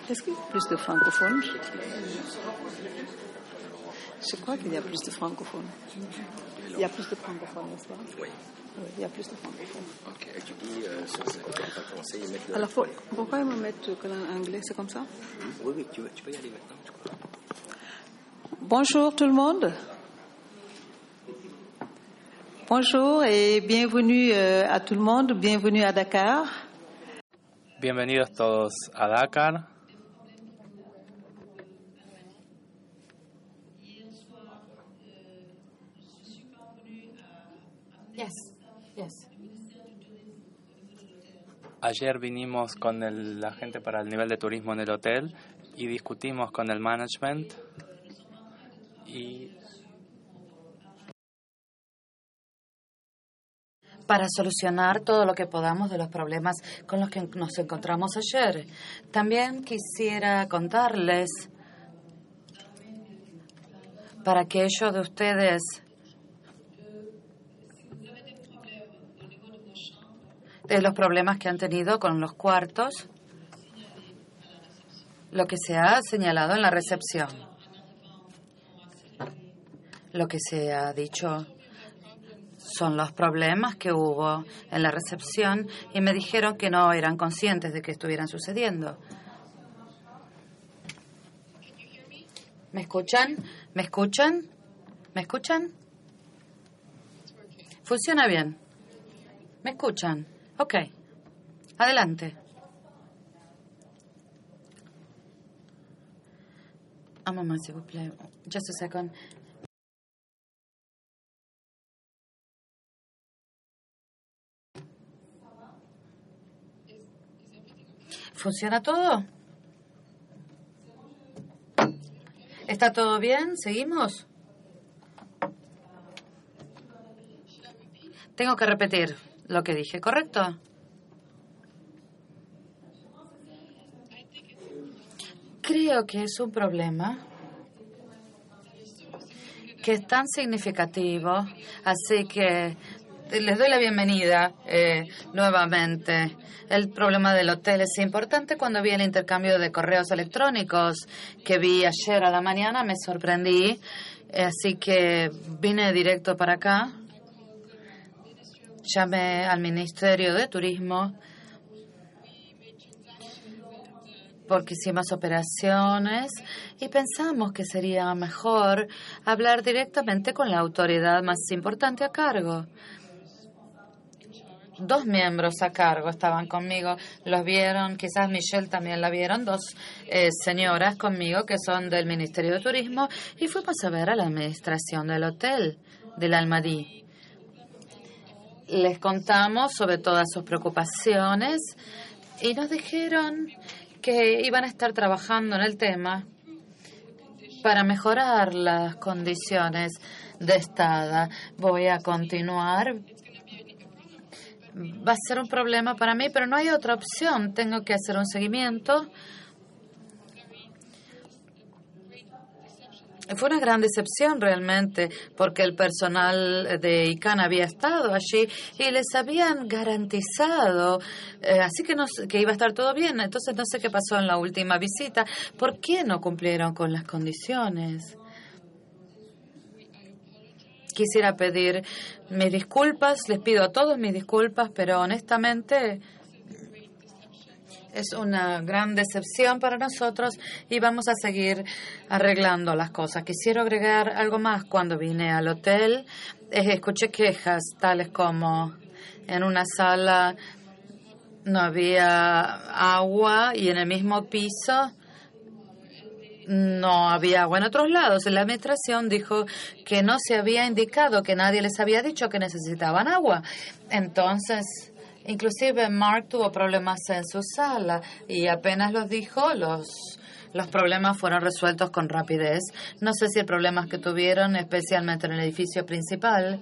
Est-ce qu'il y a plus de francophones? Je crois qu'il y a plus de francophones. Il y a plus de francophones, n'est-ce pas? Oui. Oui, il y a plus de francophones. Ok, tu dis sur ce qu'on parle français, ils mettent le... Alors pourquoi ils me mettent que l'anglais, c'est comme ça? Oui, tu peux y aller maintenant, je crois. Bonjour tout le monde. Bonjour et bienvenue à tout le monde, bienvenue à Dakar. Bienvenidos todos a Dakar. Yes. Ayer vinimos con la gente para el nivel de turismo en el hotel y discutimos con el management y para solucionar todo lo que podamos de los problemas con los que nos encontramos ayer. También quisiera contarles, para aquellos de ustedes de los problemas que han tenido con los cuartos, lo que se ha señalado en la recepción, lo que se ha dicho son los problemas que hubo en la recepción y me dijeron que no eran conscientes de que estuvieran sucediendo. ¿Me escuchan? ¿Me escuchan? ¿Me escuchan? Funciona bien. ¿Me escuchan? Ok. Adelante. Un moment, s'il vous plaît. Just a second. ¿Funciona todo? ¿Está todo bien? ¿Seguimos? Tengo que repetir lo que dije, ¿correcto? Creo que es un problema que es tan significativo, así que les doy la bienvenida nuevamente. El problema del hotel es importante. Cuando vi el intercambio de correos electrónicos que vi ayer a la mañana, me sorprendí. Así que vine directo para acá. Llamé al Ministerio de Turismo porque hicimos operaciones y pensamos que sería mejor hablar directamente con la autoridad más importante a cargo. 2 miembros a cargo estaban conmigo, los vieron, quizás Michelle también la vieron, 2 señoras conmigo que son del Ministerio de Turismo y fuimos a ver a la administración del hotel del Almadí. Les contamos sobre todas sus preocupaciones y nos dijeron que iban a estar trabajando en el tema para mejorar las condiciones de estada. Voy a continuar. Va a ser un problema para mí, pero no hay otra opción. Tengo que hacer un seguimiento. Fue una gran decepción realmente, porque el personal de ICANN había estado allí y les habían garantizado, así que iba a estar todo bien. Entonces no sé qué pasó en la última visita. ¿Por qué no cumplieron con las condiciones? Quisiera pedir mis disculpas, les pido a todos mis disculpas, pero honestamente es una gran decepción para nosotros y vamos a seguir arreglando las cosas. Quisiera agregar algo más. Cuando vine al hotel, escuché quejas tales como en una sala no había agua y en el mismo piso no había agua en otros lados. La administración dijo que no se había indicado, que nadie les había dicho que necesitaban agua. Entonces, inclusive Mark tuvo problemas en su sala y apenas los dijo, los problemas fueron resueltos con rapidez. No sé si el problema que tuvieron, especialmente en el edificio principal,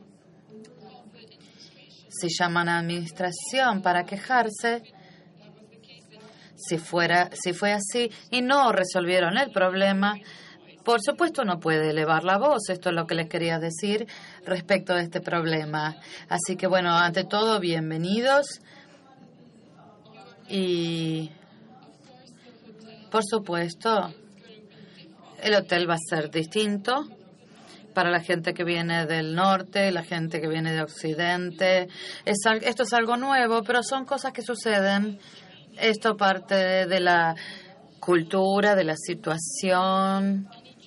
si llaman a administración para quejarse, si fue así y no resolvieron el problema, por supuesto no puede elevar la voz. Esto es lo que les quería decir respecto de este problema. Así que bueno, ante todo, bienvenidos y Por supuesto, el hotel va a ser distinto para la gente que viene del norte, la gente que viene de occidente. Esto es algo nuevo, pero son cosas que suceden. Esto parte de la cultura, de la situación.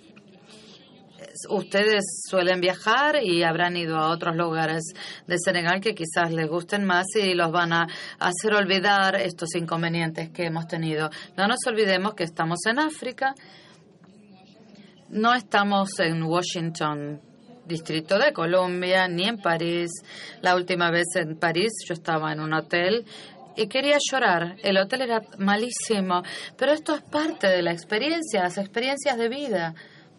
Ustedes suelen viajar y habrán ido a otros lugares de Senegal que quizás les gusten más y los van a hacer olvidar estos inconvenientes que hemos tenido. No nos olvidemos que estamos en África, no estamos en Washington, Distrito de Columbia, ni en París. La última vez en París yo estaba en un hotel y quería llorar. El hotel era malísimo, pero esto es parte de la experiencia, las experiencias de vida.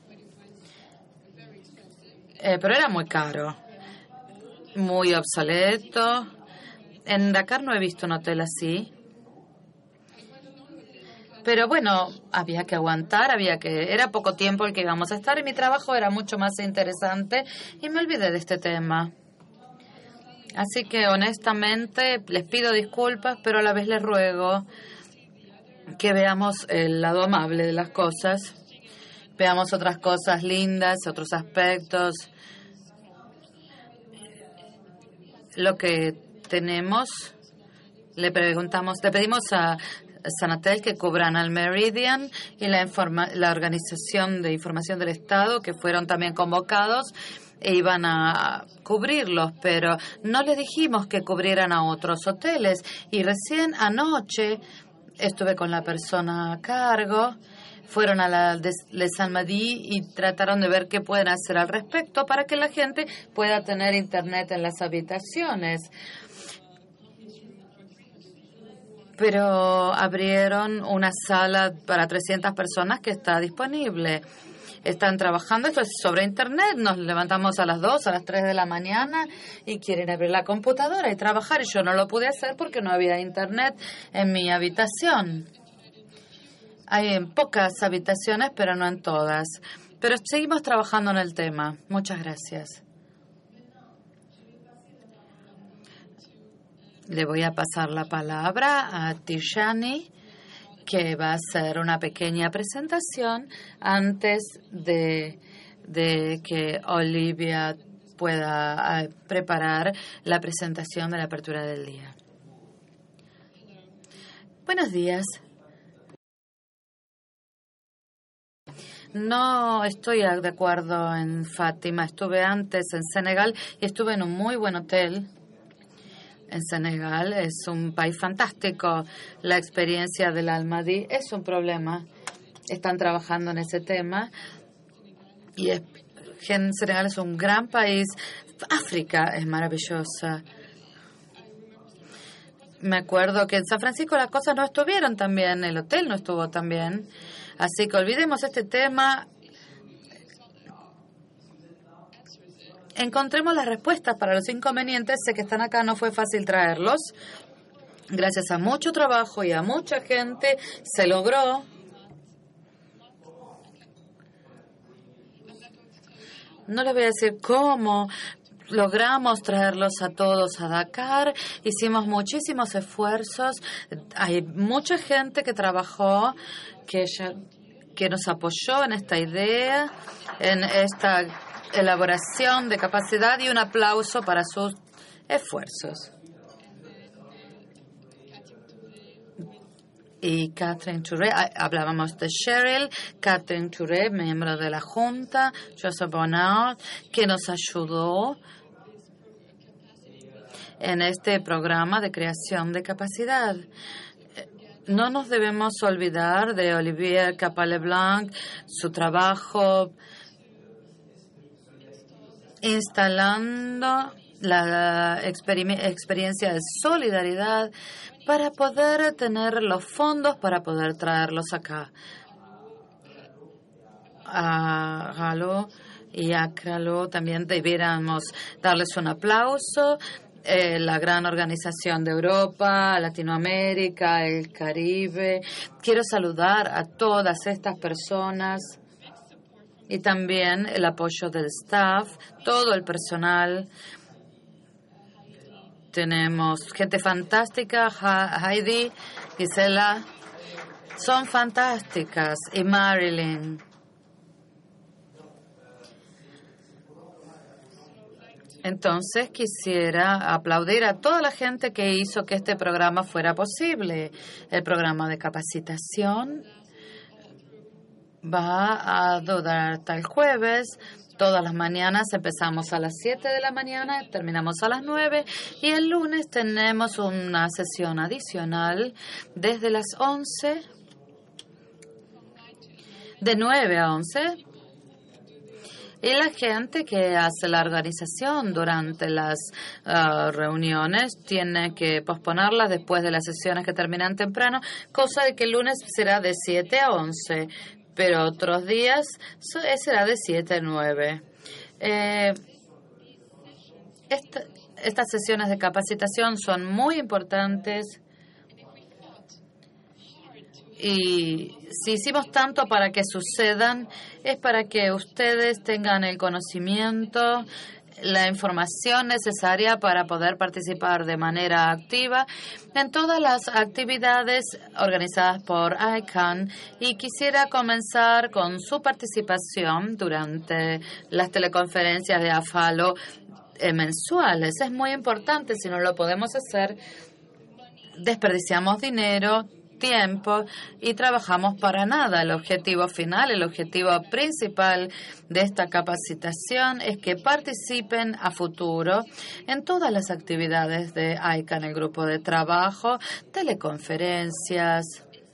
Pero era muy caro, muy obsoleto. En Dakar no he visto un hotel así. Pero bueno, había que aguantar, era poco tiempo el que íbamos a estar y mi trabajo era mucho más interesante y me olvidé de este tema. Así que honestamente les pido disculpas, pero a la vez les ruego que veamos el lado amable de las cosas. Veamos otras cosas lindas, otros aspectos. Lo que tenemos, le pedimos a Sanatel que cubran al Meridian y la Organización de Información del Estado, que fueron también convocados e iban a cubrirlos, pero no les dijimos que cubrieran a otros hoteles. Y recién anoche estuve con la persona a cargo. Fueron a la de Les Almadies y trataron de ver qué pueden hacer al respecto para que la gente pueda tener internet en las habitaciones. Pero abrieron una sala para 300 personas que está disponible. Están trabajando, esto es sobre internet. Nos levantamos a las 2, a las 3 de la mañana y quieren abrir la computadora y trabajar. Y yo no lo pude hacer porque no había internet en mi habitación. Hay en pocas habitaciones, pero no en todas. Pero seguimos trabajando en el tema. Muchas gracias. Le voy a pasar la palabra a Tishani, que va a hacer una pequeña presentación antes de que Olivia pueda preparar la presentación de la apertura del día. Buenos días. No estoy de acuerdo en Fátima. Estuve antes en Senegal y estuve en un muy buen hotel. En Senegal es un país fantástico. La experiencia del Almadies es un problema. Están trabajando en ese tema. Y Senegal es un gran país. África es maravillosa. Me acuerdo que en San Francisco las cosas no estuvieron tan bien. El hotel no estuvo tan bien. Así que olvidemos este tema. Encontremos las respuestas para los inconvenientes. Sé que están acá, no fue fácil traerlos. Gracias a mucho trabajo y a mucha gente se logró. No les voy a decir cómo logramos traerlos a todos a Dakar. Hicimos muchísimos esfuerzos. Hay mucha gente que trabajó, que nos apoyó en esta idea, en esta elaboración de capacidad, y un aplauso para sus esfuerzos. Y Catherine Touré, hablábamos de Cheryl, Catherine Touré, miembro de la Junta, Joseph Bonnard, que nos ayudó en este programa de creación de capacidad. No nos debemos olvidar de Olivier Capal-Leblanc, su trabajo instalando la experiencia de solidaridad para poder tener los fondos para poder traerlos acá. A Galo y a Cralo también debiéramos darles un aplauso. La gran organización de Europa, Latinoamérica, el Caribe. Quiero saludar a todas estas personas y también el apoyo del staff, todo el personal. Tenemos gente fantástica, Heidi, Gisela, son fantásticas. Y Marilyn. Entonces quisiera aplaudir a toda la gente que hizo que este programa fuera posible. El programa de capacitación va a durar hasta el jueves. Todas las mañanas empezamos a las 7 de la mañana, terminamos a las 9 y el lunes tenemos una sesión adicional desde las 11, de 9 a 11. Y la gente que hace la organización durante las reuniones tiene que posponerlas después de las sesiones que terminan temprano, cosa de que el lunes será de 7 a 11, pero otros días será de 7 a 9. Estas sesiones de capacitación son muy importantes. Y si hicimos tanto para que sucedan, es para que ustedes tengan el conocimiento, la información necesaria para poder participar de manera activa en todas las actividades organizadas por ICANN. Y quisiera comenzar con su participación durante las teleconferencias de AFALO mensuales. Es muy importante. Si no lo podemos hacer, desperdiciamos dinero, tiempo y trabajamos para nada. El objetivo final, el objetivo principal de esta capacitación es que participen a futuro en todas las actividades de ICANN, el grupo de trabajo, teleconferencias.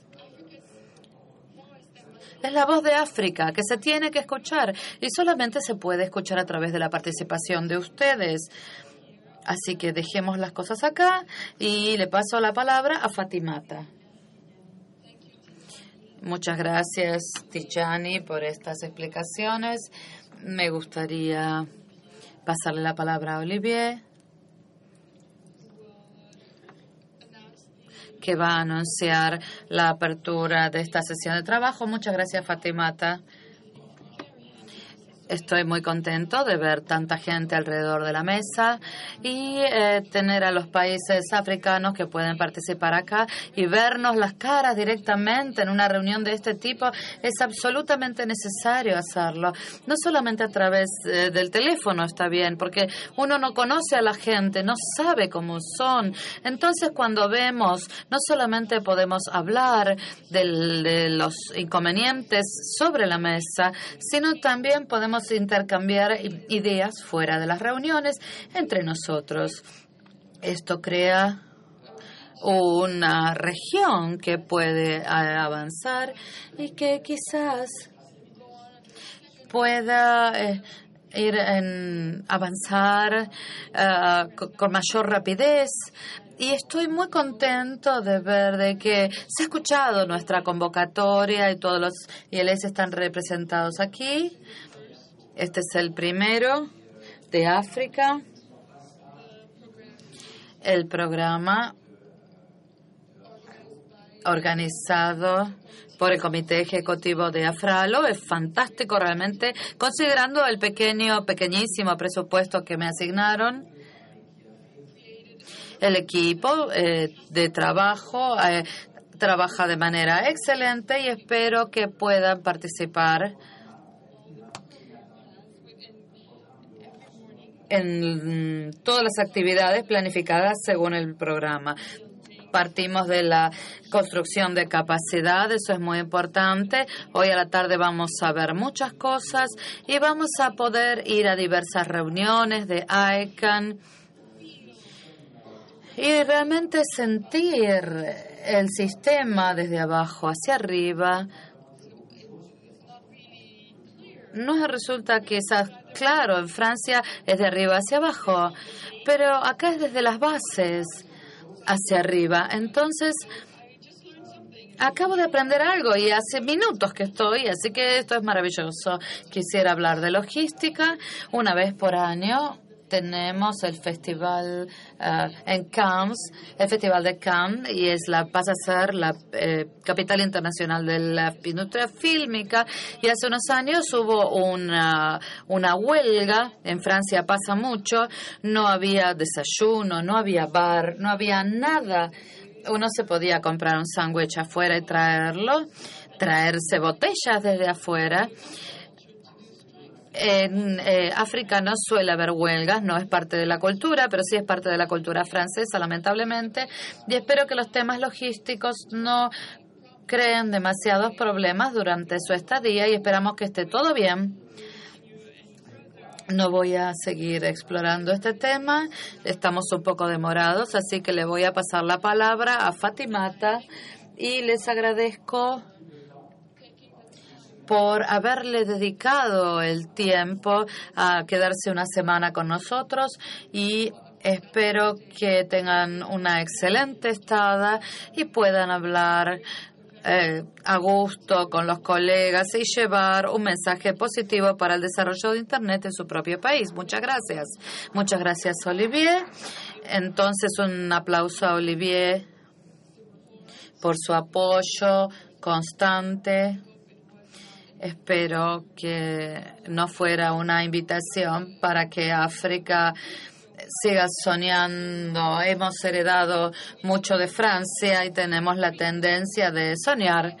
Es la voz de África que se tiene que escuchar y solamente se puede escuchar a través de la participación de ustedes. Así que dejemos las cosas acá y le paso la palabra a Fatimata. Muchas gracias, Tijani, por estas explicaciones. Me gustaría pasarle la palabra a Olivier, que va a anunciar la apertura de esta sesión de trabajo. Muchas gracias, Fatimata. Estoy muy contento de ver tanta gente alrededor de la mesa y tener a los países africanos que pueden participar acá y vernos las caras directamente en una reunión de este tipo. Es absolutamente necesario hacerlo. No solamente a través del teléfono está bien, porque uno no conoce a la gente, no sabe cómo son. Entonces, cuando vemos, no solamente podemos hablar de los inconvenientes sobre la mesa, sino también podemos intercambiar ideas fuera de las reuniones entre nosotros. Esto crea una región que puede avanzar y que quizás pueda avanzar con mayor rapidez. Y estoy muy contento de ver de que se ha escuchado nuestra convocatoria y todos los ILS están representados aquí. Este es el primero de África. El programa organizado por el Comité Ejecutivo de AFRALO es fantástico realmente, considerando el pequeñísimo presupuesto que me asignaron. El equipo de trabajo trabaja de manera excelente y espero que puedan participar en todas las actividades planificadas según el programa. Partimos de la construcción de capacidad, eso es muy importante. Hoy a la tarde vamos a ver muchas cosas y vamos a poder ir a diversas reuniones de ICANN y realmente sentir el sistema desde abajo hacia arriba. No resulta quizás claro, en Francia es de arriba hacia abajo, pero acá es desde las bases hacia arriba. Entonces, acabo de aprender algo y hace minutos que estoy, así que esto es maravilloso. Quisiera hablar de logística. Una vez por año tenemos el festival en Cannes, el festival de Cannes, y pasa a ser la capital internacional de la industria fílmica. Y hace unos años hubo una huelga. En Francia pasa mucho. No había desayuno, no había bar, no había nada. uno se podía comprar un sándwich afuera y traerse botellas desde afuera. En África no suele haber huelgas, no es parte de la cultura, pero sí es parte de la cultura francesa, lamentablemente, y espero que los temas logísticos no creen demasiados problemas durante su estadía y esperamos que esté todo bien. No voy a seguir explorando este tema, estamos un poco demorados, así que le voy a pasar la palabra a Fatimata y les agradezco por haberle dedicado el tiempo a quedarse una semana con nosotros y espero que tengan una excelente estada y puedan hablar a gusto con los colegas y llevar un mensaje positivo para el desarrollo de Internet en su propio país. Muchas gracias. Muchas gracias, Olivier. Entonces, un aplauso a Olivier por su apoyo constante. Espero que no fuera una invitación para que África siga soñando. Hemos heredado mucho de Francia y tenemos la tendencia de soñar.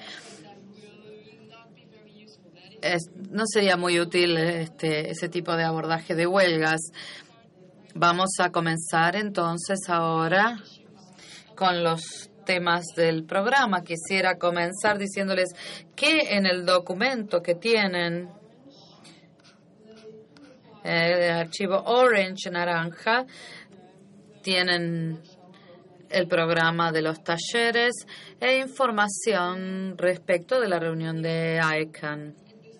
No sería muy útil ese tipo de abordaje de huelgas. Vamos a comenzar entonces ahora con los temas del programa. Quisiera comenzar diciéndoles que en el documento que tienen, el archivo Orange naranja, tienen el programa de los talleres e información respecto de la reunión de ICANN.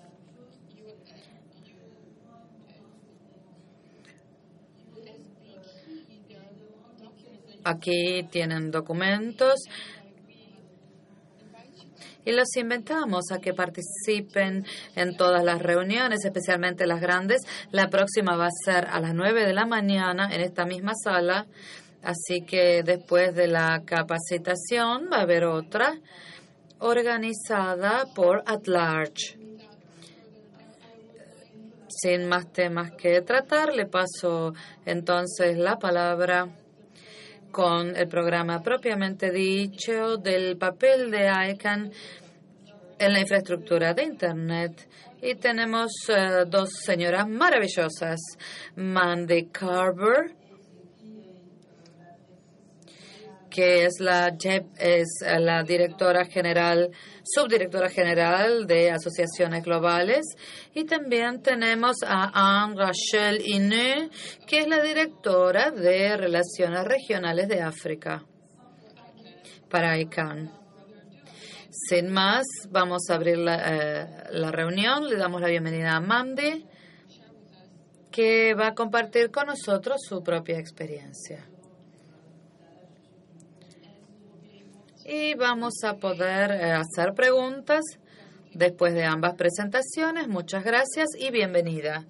Aquí tienen documentos y los invitamos a que participen en todas las reuniones, especialmente las grandes. La próxima va a ser a las 9 de la mañana en esta misma sala, así que después de la capacitación va a haber otra organizada por At Large. Sin más temas que tratar, le paso entonces la palabra con el programa propiamente dicho del papel de ICANN en la infraestructura de Internet. Y tenemos dos señoras maravillosas, Mandy Carver, que es la subdirectora general de Asociaciones Globales, y también tenemos a Anne-Rachel Inné, que es la directora de Relaciones Regionales de África para ICANN. Sin más, vamos a abrir la reunión. Le damos la bienvenida a Mandy, que va a compartir con nosotros su propia experiencia. Y vamos a poder hacer preguntas después de ambas presentaciones. Muchas gracias y bienvenida.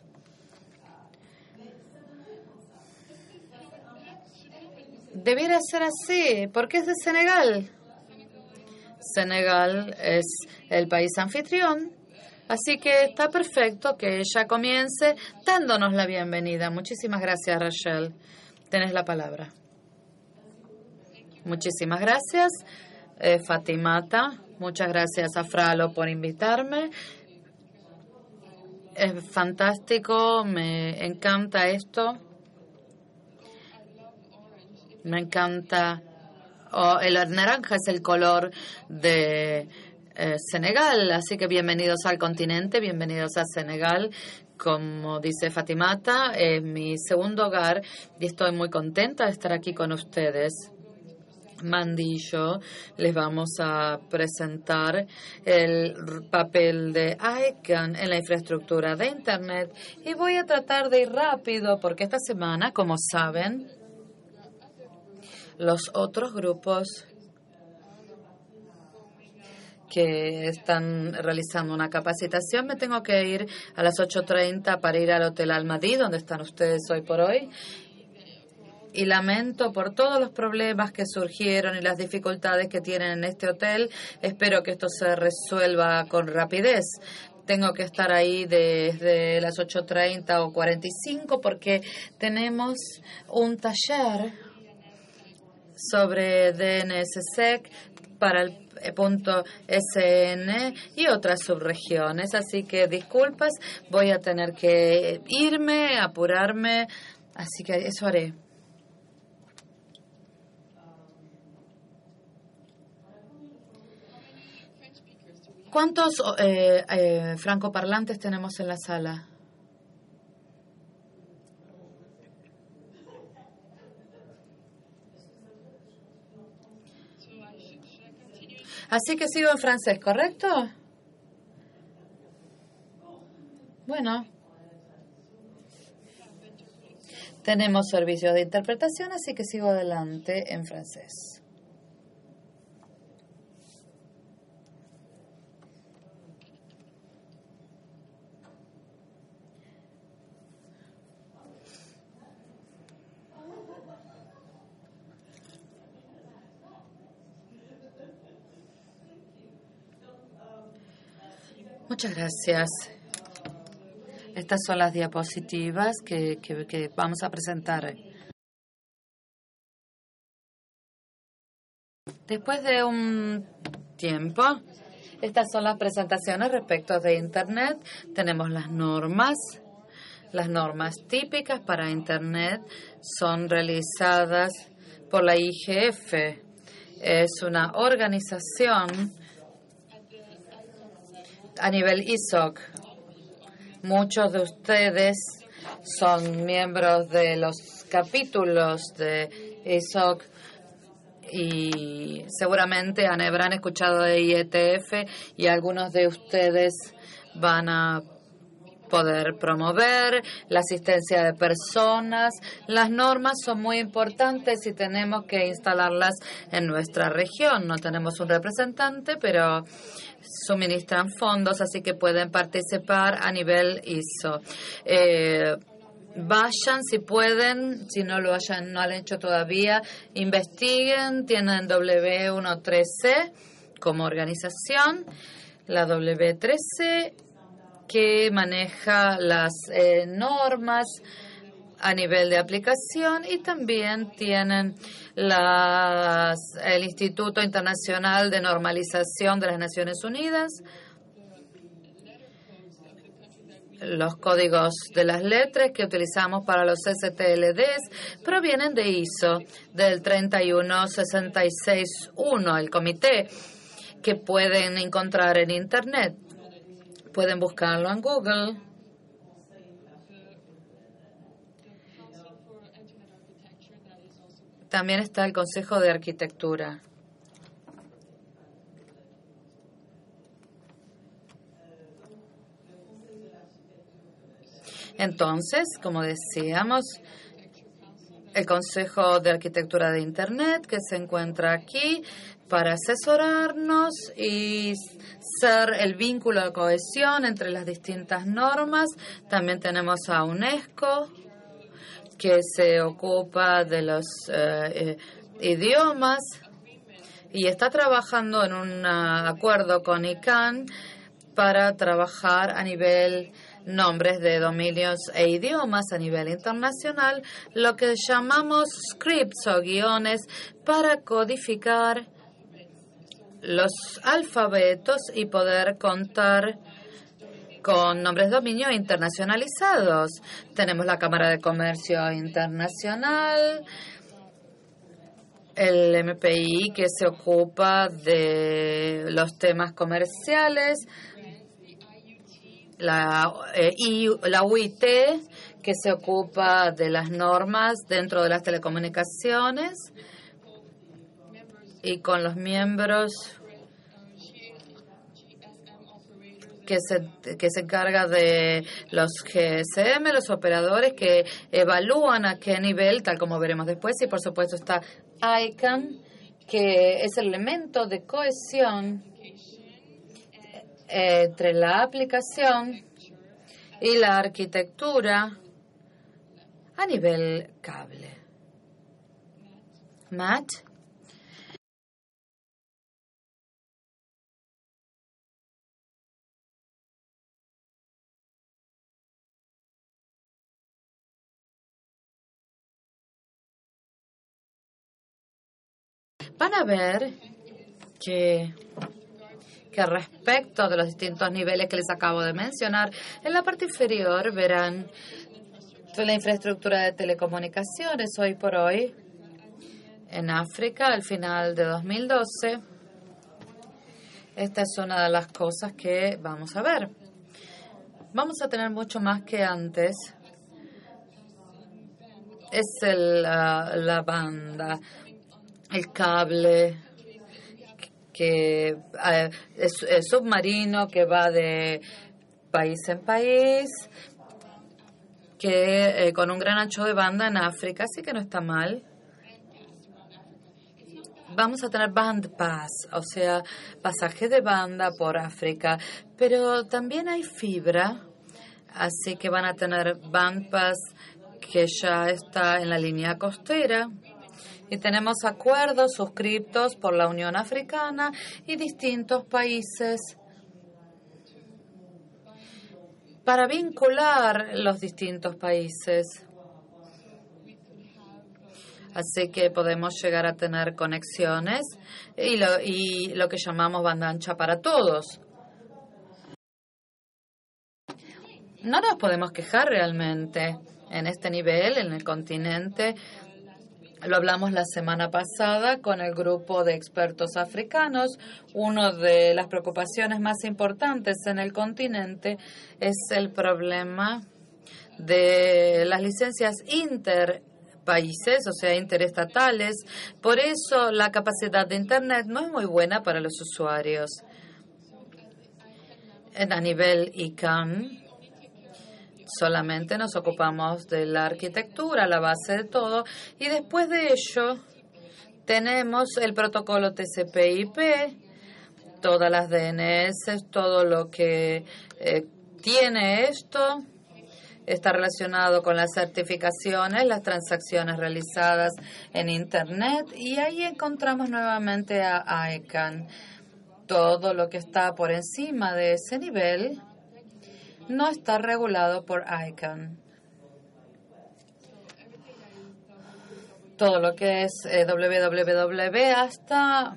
Debiera ser así, porque es de Senegal. Senegal es el país anfitrión, así que está perfecto que ella comience dándonos la bienvenida. Muchísimas gracias, Rachel. Tenés la palabra. Muchísimas gracias, Fatimata. Muchas gracias a Fralo por invitarme. Es fantástico, me encanta esto. Me encanta. El naranja es el color de Senegal, así que bienvenidos al continente, bienvenidos a Senegal. Como dice Fatimata, es mi segundo hogar y estoy muy contenta de estar aquí con ustedes. Mandy y yo les vamos a presentar el papel de ICANN en la infraestructura de Internet y voy a tratar de ir rápido porque esta semana, como saben, los otros grupos que están realizando una capacitación, me tengo que ir a las 8:30 para ir al Hotel Almadí, donde están ustedes hoy por hoy. Y lamento por todos los problemas que surgieron y las dificultades que tienen en este hotel. Espero que esto se resuelva con rapidez. Tengo que estar ahí desde las 8:30 o 45 porque tenemos un taller sobre DNSSEC para el punto SN y otras subregiones. Así que disculpas, voy a tener que irme, apurarme, así que eso haré. ¿Cuántos francoparlantes tenemos en la sala? Así que sigo en francés, ¿correcto? Bueno. Tenemos servicios de interpretación, así que sigo adelante en francés. Muchas gracias. Estas son las diapositivas que vamos a presentar. Después de un tiempo, estas son las presentaciones respecto de Internet. Tenemos las normas. Las normas típicas para Internet son realizadas por la IGF. Es una organización a nivel ISOC. Muchos de ustedes son miembros de los capítulos de ISOC y seguramente habrán escuchado de IETF y algunos de ustedes van a poder promover la asistencia de personas. Las normas son muy importantes y tenemos que instalarlas en nuestra región. No tenemos un representante, pero suministran fondos, así que pueden participar a nivel ISO. Vayan si pueden, si no lo han hecho todavía, investiguen. Tienen W13C como organización, la W13 que maneja las normas a nivel de aplicación, y también tienen el Instituto Internacional de Normalización de las Naciones Unidas. Los códigos de las letras que utilizamos para los STLDs provienen de ISO, del 31661, el comité, que pueden encontrar en Internet. Pueden buscarlo en Google. También está el Consejo de Arquitectura. Entonces, como decíamos, el Consejo de Arquitectura de Internet, que se encuentra aquí para asesorarnos y ser el vínculo de cohesión entre las distintas normas. También tenemos a UNESCO, que se ocupa de los idiomas y está trabajando en un acuerdo con ICANN para trabajar a nivel nombres de dominios e idiomas a nivel internacional, lo que llamamos scripts o guiones para codificar los alfabetos y poder contar con nombres de dominio internacionalizados. Tenemos la Cámara de Comercio Internacional, el MPI, que se ocupa de los temas comerciales, la UIT, que se ocupa de las normas dentro de las telecomunicaciones, y con los miembros que se encarga de los GSM, los operadores que evalúan a qué nivel, tal como veremos después. Y por supuesto está ICANN, que es el elemento de cohesión entre la aplicación y la arquitectura a nivel cable. Matt. van a ver que respecto de los distintos niveles que les acabo de mencionar, en la parte inferior verán la infraestructura de telecomunicaciones hoy por hoy en África al final de 2012. Esta es una de las cosas que vamos a ver. Vamos a tener mucho más que antes. Es la banda, el cable, que es submarino que va de país en país, que con un gran ancho de banda en África, así que no está mal. Vamos a tener band pass, o sea, pasaje de banda por África, pero también hay fibra, así que van a tener band pass que ya está en la línea costera. Y tenemos acuerdos suscritos por la Unión Africana y distintos países para vincular los distintos países. Así que podemos llegar a tener conexiones y lo que llamamos banda ancha para todos. No nos podemos quejar realmente en este nivel, en el continente. Lo hablamos la semana pasada con el grupo de expertos africanos. Una de las preocupaciones más importantes en el continente es el problema de las licencias interpaíses, o sea, interestatales. Por eso la capacidad de Internet no es muy buena para los usuarios. A nivel ICANN, solamente nos ocupamos de la arquitectura, la base de todo, y después de ello tenemos el protocolo TCP/IP, todas las DNS, todo lo que tiene esto está relacionado con las certificaciones, las transacciones realizadas en Internet, y ahí encontramos nuevamente a ICANN. Todo lo que está por encima de ese nivel no está regulado por ICANN. Todo lo que es www hasta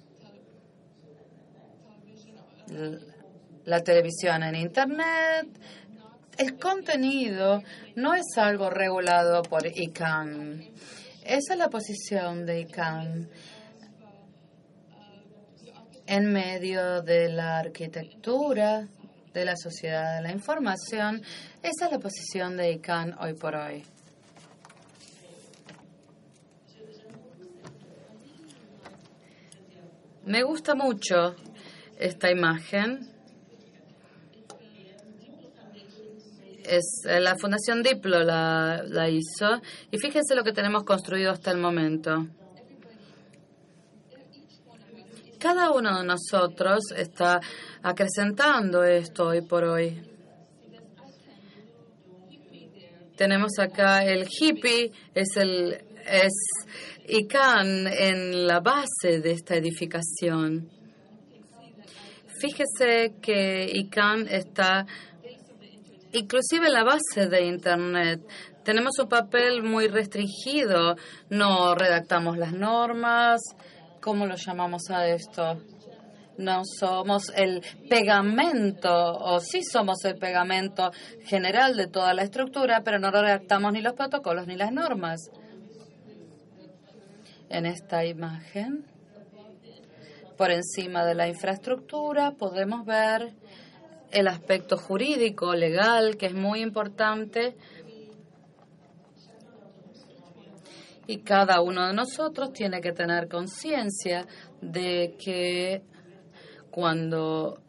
la televisión en Internet, el contenido no es algo regulado por ICANN. Esa es la posición de ICANN en medio de la arquitectura de la sociedad de la información. Esa es la posición de ICANN hoy por hoy. Me gusta mucho esta imagen. La Fundación Diplo la hizo. Y fíjense lo que tenemos construido hasta el momento. Cada uno de nosotros está acrecentando esto hoy por hoy. Tenemos acá el hippie, es ICANN en la base de esta edificación. Fíjese que ICANN está inclusive en la base de Internet. Tenemos un papel muy restringido, no redactamos las normas. ¿Cómo lo llamamos a esto? No somos el pegamento, o sí somos el pegamento general de toda la estructura, pero no redactamos ni los protocolos ni las normas. En esta imagen, por encima de la infraestructura, podemos ver el aspecto jurídico, legal, que es muy importante. Y cada uno de nosotros tiene que tener conciencia de que cuando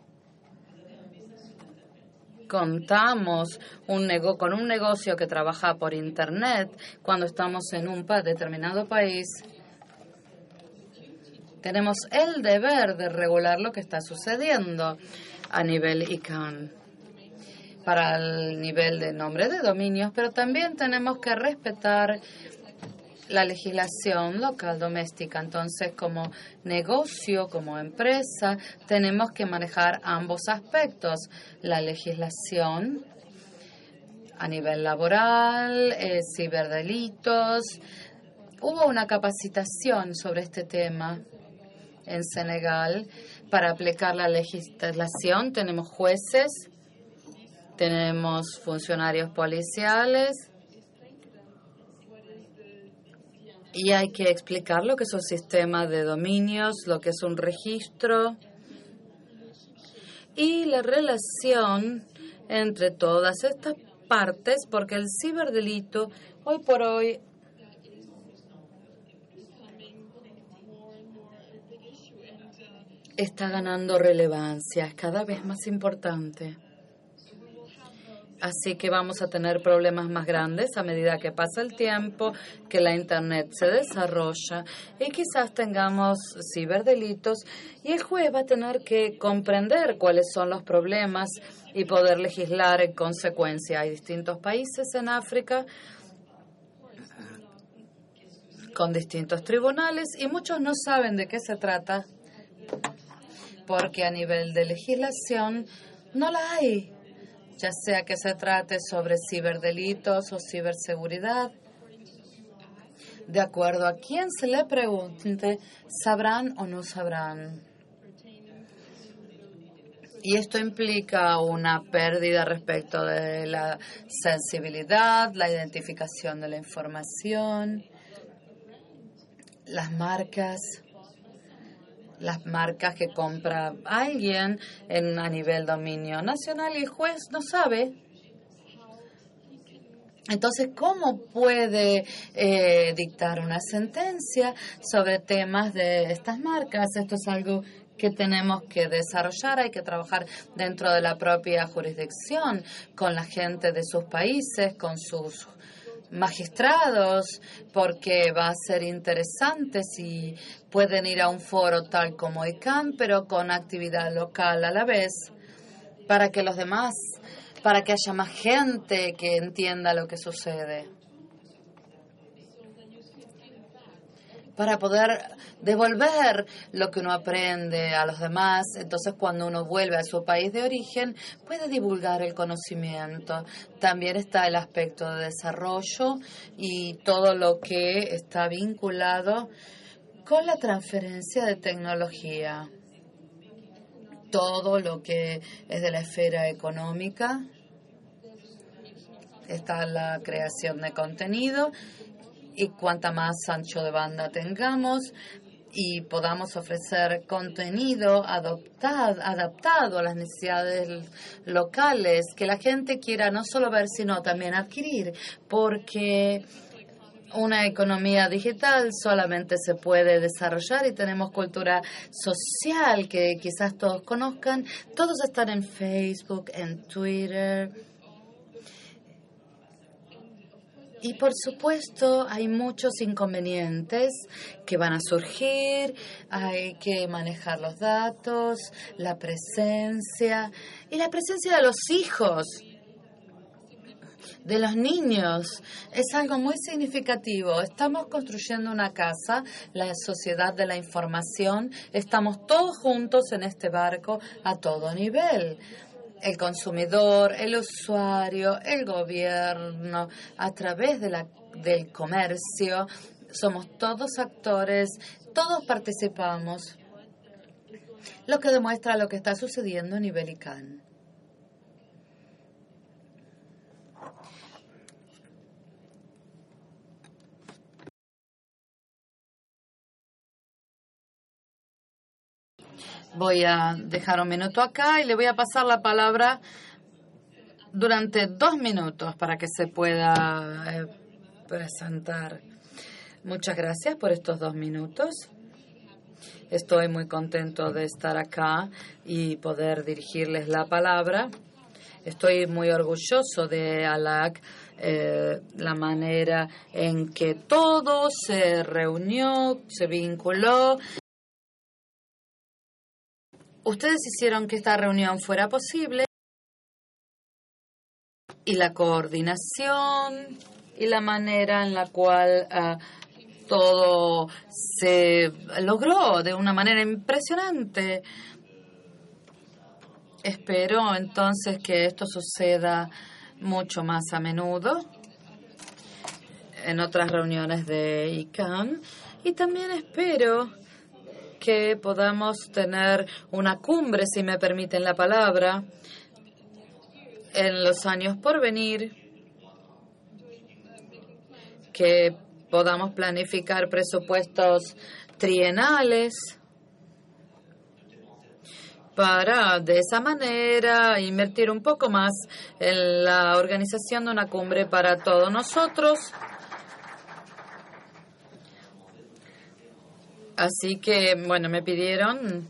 contamos con un negocio que trabaja por Internet, cuando estamos en un determinado país, tenemos el deber de regular lo que está sucediendo a nivel ICANN para el nivel de nombre de dominios, pero también tenemos que respetar la legislación local doméstica. Entonces, como negocio, como empresa, tenemos que manejar ambos aspectos. La legislación a nivel laboral, ciberdelitos, Hubo una capacitación sobre este tema en Senegal para aplicar la legislación. Tenemos jueces, tenemos funcionarios policiales y hay que explicar lo que es un sistema de dominios, lo que es un registro y la relación entre todas estas partes, porque el ciberdelito hoy por hoy está ganando relevancia, es cada vez más importante. Así que vamos a tener problemas más grandes a medida que pasa el tiempo, que la Internet se desarrolla y quizás tengamos ciberdelitos y el juez va a tener que comprender cuáles son los problemas y poder legislar en consecuencia. Hay distintos países en África con distintos tribunales y muchos no saben de qué se trata porque a nivel de legislación no la hay, ya sea que se trate sobre ciberdelitos o ciberseguridad. De acuerdo a quién se le pregunte, sabrán o no sabrán. Y esto implica una pérdida respecto de la sensibilidad, la identificación de la información, las marcas que compra alguien a nivel dominio nacional y el juez no sabe. Entonces, ¿cómo puede dictar una sentencia sobre temas de estas marcas? Esto es algo que tenemos que desarrollar, hay que trabajar dentro de la propia jurisdicción, con la gente de sus países, con sus magistrados, porque va a ser interesante si pueden ir a un foro tal como ICANN, pero con actividad local a la vez, para que los demás, para que haya más gente que entienda lo que sucede, para poder devolver lo que uno aprende a los demás. Entonces, cuando uno vuelve a su país de origen, puede divulgar el conocimiento. También está el aspecto de desarrollo y todo lo que está vinculado con la transferencia de tecnología. Todo lo que es de la esfera económica. Está la creación de contenido. Y cuanta más ancho de banda tengamos y podamos ofrecer contenido adaptado a las necesidades locales, que la gente quiera no solo ver, sino también adquirir, porque una economía digital solamente se puede desarrollar y tenemos cultura social que quizás todos conozcan. Todos están en Facebook, en Twitter. Y por supuesto hay muchos inconvenientes que van a surgir, hay que manejar los datos, la presencia y la presencia de los hijos, de los niños. Es algo muy significativo. Estamos construyendo una casa, la sociedad de la información, estamos todos juntos en este barco a todo nivel. El consumidor, el usuario, el gobierno, a través del comercio, somos todos actores, todos participamos, lo que demuestra lo que está sucediendo a nivel ICANN. Voy a dejar un minuto acá y le voy a pasar la palabra durante 2 minutos para que se pueda presentar. Muchas gracias por estos 2 minutos. Estoy muy contento de estar acá y poder dirigirles la palabra. Estoy muy orgulloso de ALAC, la manera en que todo se reunió, se vinculó. Ustedes hicieron que esta reunión fuera posible y la coordinación y la manera en la cual todo se logró de una manera impresionante. Espero entonces que esto suceda mucho más a menudo. en otras reuniones de ICANN, y también espero que podamos tener una cumbre, si me permiten la palabra, en los años por venir, que podamos planificar presupuestos trienales para de esa manera invertir un poco más en la organización de una cumbre para todos nosotros. Así que, bueno, me pidieron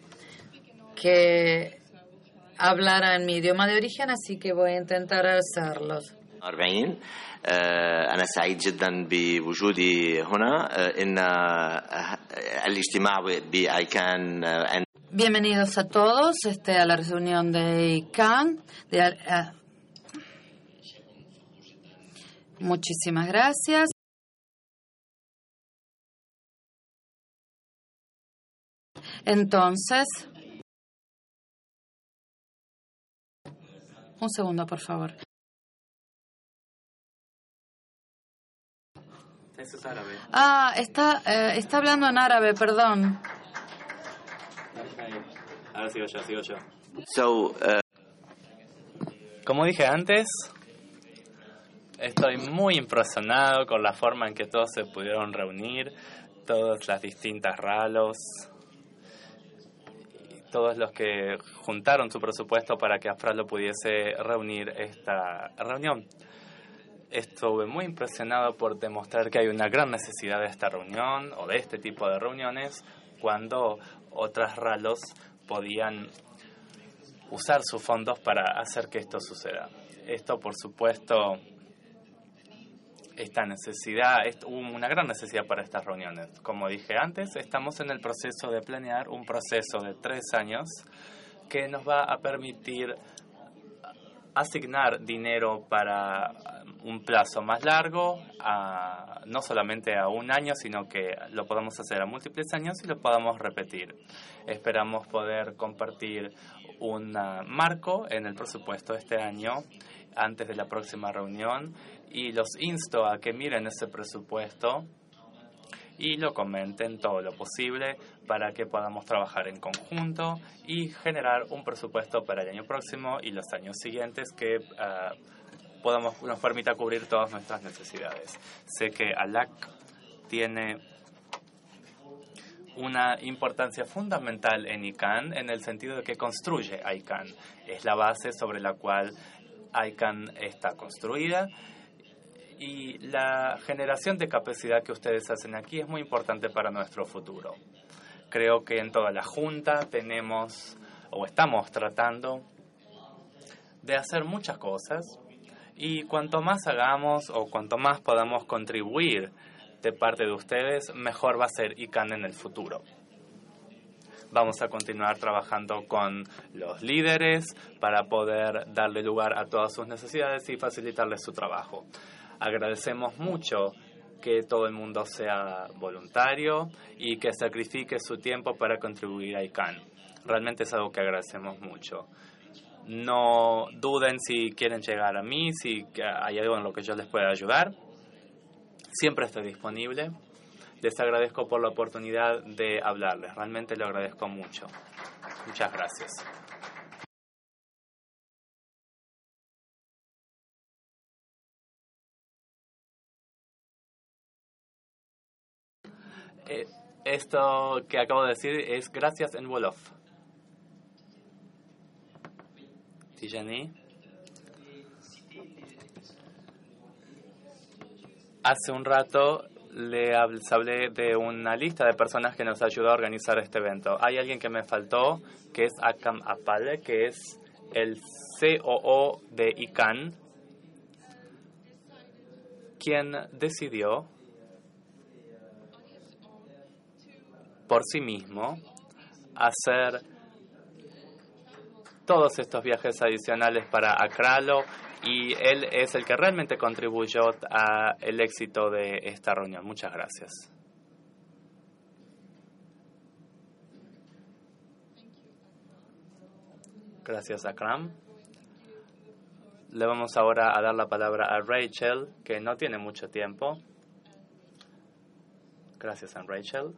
que hablara en mi idioma de origen, así que voy a intentar hacerlo. 40 أنا سعيد جدا بوجودي هنا إن الاجتماع بICANN. Bienvenidos a todos a la reunión de ICANN. Muchísimas gracias. Entonces, un segundo, por favor. Eso es árabe. Está hablando en árabe, perdón. Ahora sigo yo. So, Como dije antes, estoy muy impresionado con la forma en que todos se pudieron reunir, todas las distintas ralos, todos los que juntaron su presupuesto para que Afralo pudiese reunir esta reunión. Estuve muy impresionado por demostrar que hay una gran necesidad de esta reunión o de este tipo de reuniones cuando otras ralos podían usar sus fondos para hacer que esto suceda. Esto, por supuesto, esta necesidad, una gran necesidad para estas reuniones. Como dije antes, estamos en el proceso de planear un proceso de 3 años que nos va a permitir asignar dinero para un plazo más largo, no solamente a 1 año, sino que lo podamos hacer a múltiples años y lo podamos repetir. Esperamos poder compartir un marco en el presupuesto este año, antes de la próxima reunión, y los insto a que miren ese presupuesto y lo comenten todo lo posible para que podamos trabajar en conjunto y generar un presupuesto para el año próximo y los años siguientes que nos permita cubrir todas nuestras necesidades. Sé que ALAC tiene una importancia fundamental en ICANN en el sentido de que construye ICANN. Es la base sobre la cual ICANN está construida. Y la generación de capacidad que ustedes hacen aquí es muy importante para nuestro futuro. Creo que en toda la Junta estamos tratando de hacer muchas cosas y cuanto más hagamos o cuanto más podamos contribuir de parte de ustedes, mejor va a ser ICANN en el futuro. Vamos a continuar trabajando con los líderes para poder darle lugar a todas sus necesidades y facilitarles su trabajo. Agradecemos mucho que todo el mundo sea voluntario y que sacrifique su tiempo para contribuir a ICANN. Realmente es algo que agradecemos mucho. No duden si quieren llegar a mí, si hay algo en lo que yo les pueda ayudar. Siempre estoy disponible. Les agradezco por la oportunidad de hablarles. Realmente lo agradezco mucho. Muchas gracias. Esto que acabo de decir es gracias en Wolof. Tijani. Hace un rato les hablé de una lista de personas que nos ayudó a organizar este evento. Hay alguien que me faltó, que es Akam Apale, que es el COO de ICANN, quien decidió por sí mismo hacer todos estos viajes adicionales para Afralo y él es el que realmente contribuyó al éxito de esta reunión. Muchas gracias. Gracias, Akram. Le vamos ahora a dar la palabra a Rachel, que no tiene mucho tiempo. Gracias, Ann Rachel.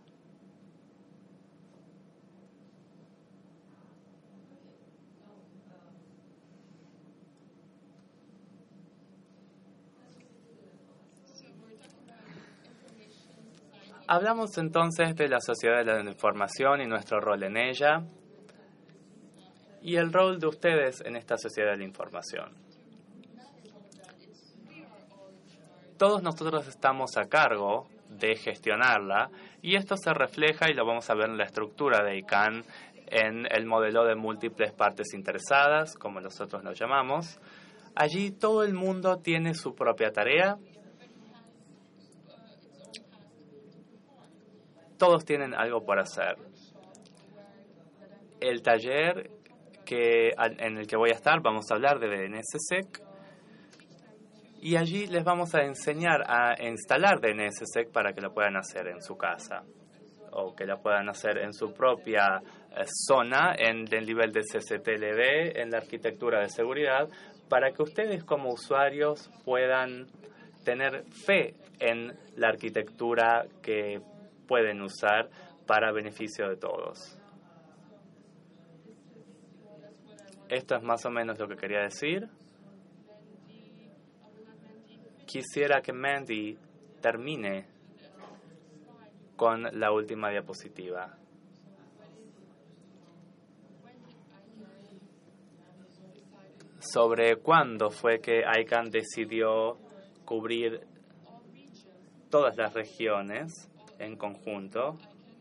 Hablamos entonces de la sociedad de la información y nuestro rol en ella y el rol de ustedes en esta sociedad de la información. Todos nosotros estamos a cargo de gestionarla y esto se refleja y lo vamos a ver en la estructura de ICANN en el modelo de múltiples partes interesadas, como nosotros lo llamamos. Allí todo el mundo tiene su propia tarea. Todos tienen algo por hacer. El taller en el que voy a estar, vamos a hablar de DNSSEC y allí les vamos a enseñar a instalar DNSSEC para que lo puedan hacer en su casa o que lo puedan hacer en su propia zona, en el nivel de CCTLD, en la arquitectura de seguridad, para que ustedes como usuarios puedan tener fe en la arquitectura que pueden usar para beneficio de todos. Esto es más o menos lo que quería decir. Quisiera que Mandy termine con la última diapositiva. Sobre cuándo fue que ICANN decidió cubrir todas las regiones en conjunto.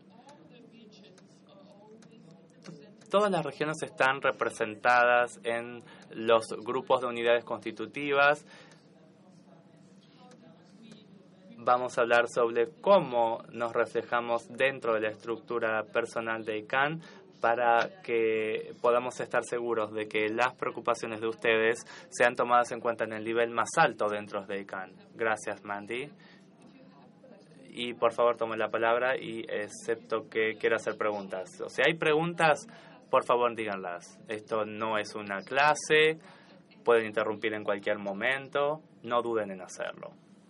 Todas las regiones están representadas en los grupos de unidades constitutivas. Vamos a hablar sobre cómo nos reflejamos dentro de la estructura personal de ICANN para que podamos estar seguros de que las preocupaciones de ustedes sean tomadas en cuenta en el nivel más alto dentro de ICANN. Gracias, Mandy. Y por favor tome la palabra y excepto que quiera hacer preguntas. O sea, hay preguntas, por favor díganlas. Esto no es una clase, pueden interrumpir en cualquier momento, no duden en hacerlo.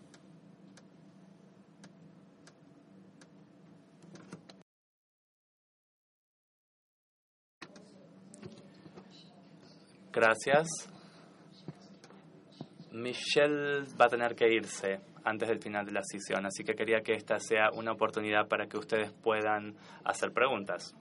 Gracias. Michelle va a tener que irse antes del final de la sesión, así que quería que esta sea una oportunidad para que ustedes puedan hacer preguntas.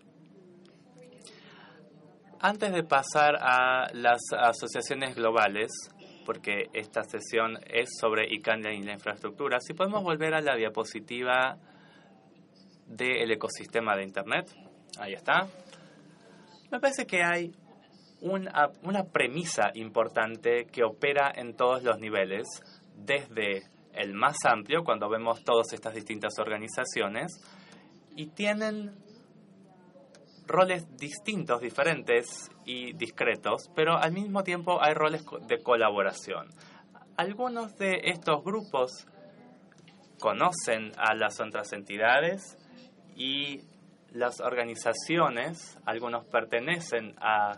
Antes de pasar a las asociaciones globales, porque esta sesión es sobre ICANN y la infraestructura, si podemos volver a la diapositiva del ecosistema de Internet. Ahí está. Me parece que hay una premisa importante que opera en todos los niveles, desde el más amplio, cuando vemos todas estas distintas organizaciones, y tienen roles distintos, diferentes y discretos, pero al mismo tiempo hay roles de colaboración. Algunos de estos grupos conocen a las otras entidades y las organizaciones, algunos pertenecen a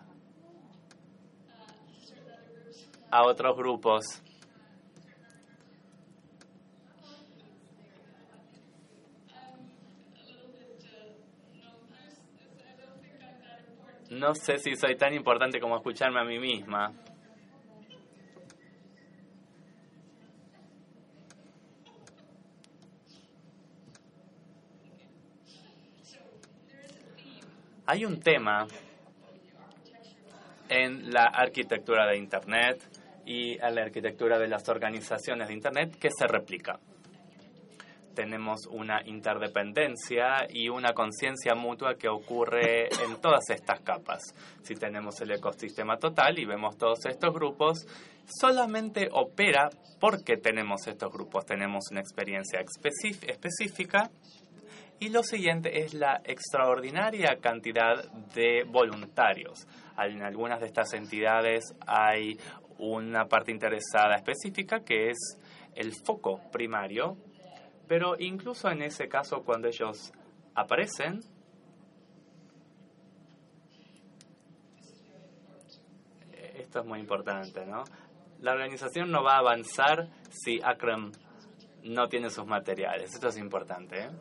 otros grupos. No sé si soy tan importante como escucharme a mí misma. Hay un tema en la arquitectura de Internet y en la arquitectura de las organizaciones de Internet que se replica. Tenemos una interdependencia y una conciencia mutua que ocurre en todas estas capas. Si tenemos el ecosistema total y vemos todos estos grupos, solamente opera porque tenemos estos grupos. Tenemos una experiencia específica y lo siguiente es la extraordinaria cantidad de voluntarios. En algunas de estas entidades hay una parte interesada específica que es el foco primario. Pero incluso en ese caso, cuando ellos aparecen, esto es muy importante, ¿no? La organización no va a avanzar si Akram no tiene sus materiales. Esto es importante, ¿eh?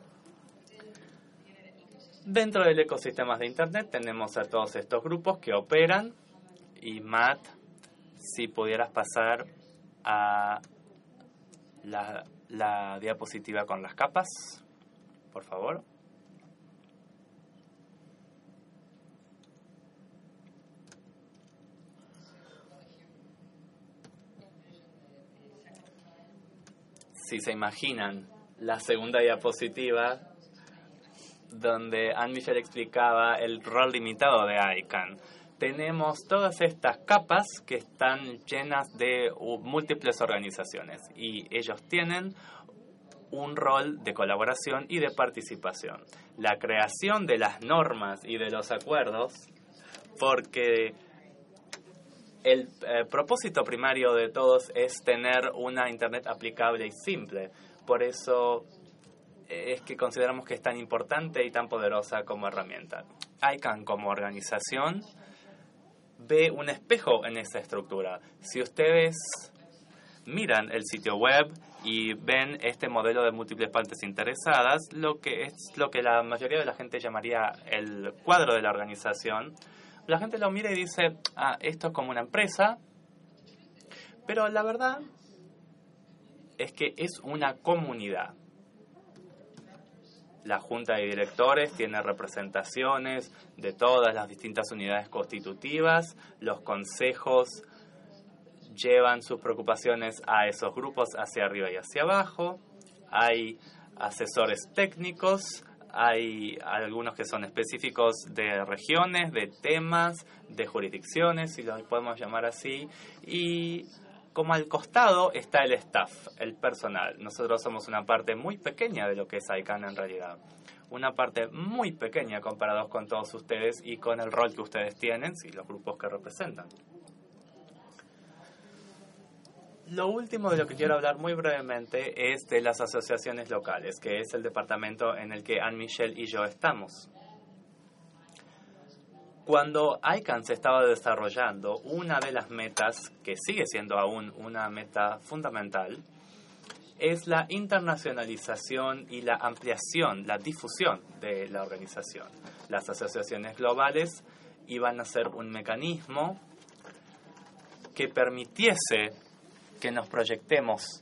Dentro del ecosistema de Internet tenemos a todos estos grupos que operan. Y Matt, si pudieras pasar a la diapositiva con las capas, por favor. Si se imaginan la segunda diapositiva, donde Anne-Michelle explicaba el rol limitado de ICANN. Tenemos todas estas capas que están llenas de múltiples organizaciones y ellos tienen un rol de colaboración y de participación. La creación de las normas y de los acuerdos, porque el propósito primario de todos es tener una Internet aplicable y simple. Por eso es que consideramos que es tan importante y tan poderosa como herramienta. ICANN como organización ve un espejo en esa estructura. Si ustedes miran el sitio web y ven este modelo de múltiples partes interesadas, lo que la mayoría de la gente llamaría el cuadro de la organización, la gente lo mira y dice, esto es como una empresa, pero la verdad es que es una comunidad. La Junta de Directores tiene representaciones de todas las distintas unidades constitutivas. Los consejos llevan sus preocupaciones a esos grupos hacia arriba y hacia abajo. Hay asesores técnicos, hay algunos que son específicos de regiones, de temas, de jurisdicciones, si los podemos llamar así. Y como al costado está el staff, el personal. Nosotros somos una parte muy pequeña de lo que es ICANN en realidad. Una parte muy pequeña comparados con todos ustedes y con el rol que ustedes tienen y los grupos que representan. Lo último de lo que quiero hablar muy brevemente es de las asociaciones locales, que es el departamento en el que Anne-Michelle y yo estamos. Cuando ICANN se estaba desarrollando, una de las metas, que sigue siendo aún una meta fundamental, es la internacionalización y la ampliación, la difusión de la organización. Las asociaciones globales iban a ser un mecanismo que permitiese que nos proyectemos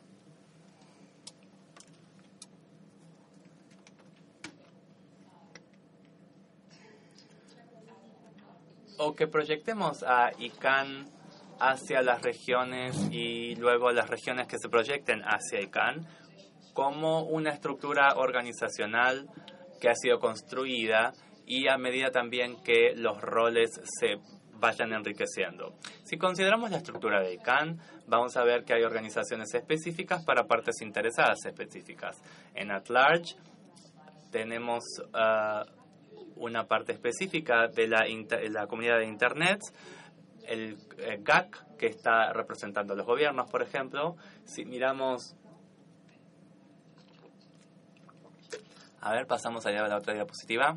o que proyectemos a ICANN hacia las regiones y luego las regiones que se proyecten hacia ICANN como una estructura organizacional que ha sido construida y a medida también que los roles se vayan enriqueciendo. Si consideramos la estructura de ICANN, vamos a ver que hay organizaciones específicas para partes interesadas específicas. En At Large tenemos una parte específica de la comunidad de Internet, el GAC, que está representando a los gobiernos, por ejemplo. Si miramos... A ver, pasamos allá a la otra diapositiva.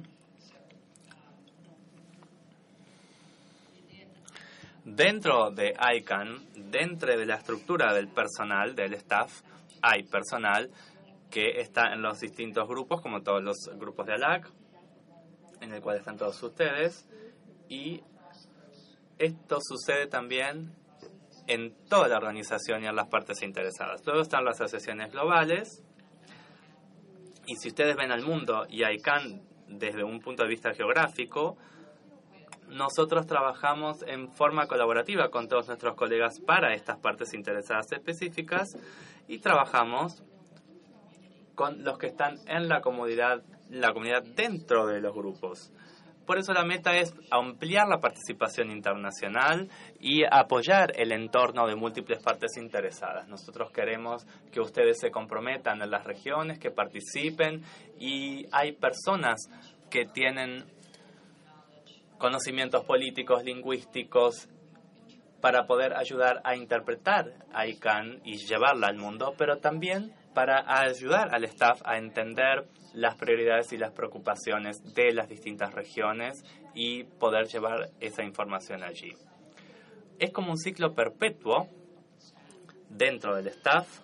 Dentro de ICANN, dentro de la estructura del personal, del staff, hay personal que está en los distintos grupos, como todos los grupos de ALAC, en el cual están todos ustedes, y esto sucede también en toda la organización y en las partes interesadas. Luego están las asociaciones globales, y si ustedes ven al mundo y a ICANN desde un punto de vista geográfico, nosotros trabajamos en forma colaborativa con todos nuestros colegas para estas partes interesadas específicas y trabajamos con los que están en la comunidad dentro de los grupos. Por eso la meta es ampliar la participación internacional y apoyar el entorno de múltiples partes interesadas. Nosotros queremos que ustedes se comprometan en las regiones, que participen, y hay personas que tienen conocimientos políticos, lingüísticos, para poder ayudar a interpretar a ICANN y llevarla al mundo, pero también para ayudar al staff a entender las prioridades y las preocupaciones de las distintas regiones y poder llevar esa información allí. Es como un ciclo perpetuo dentro del staff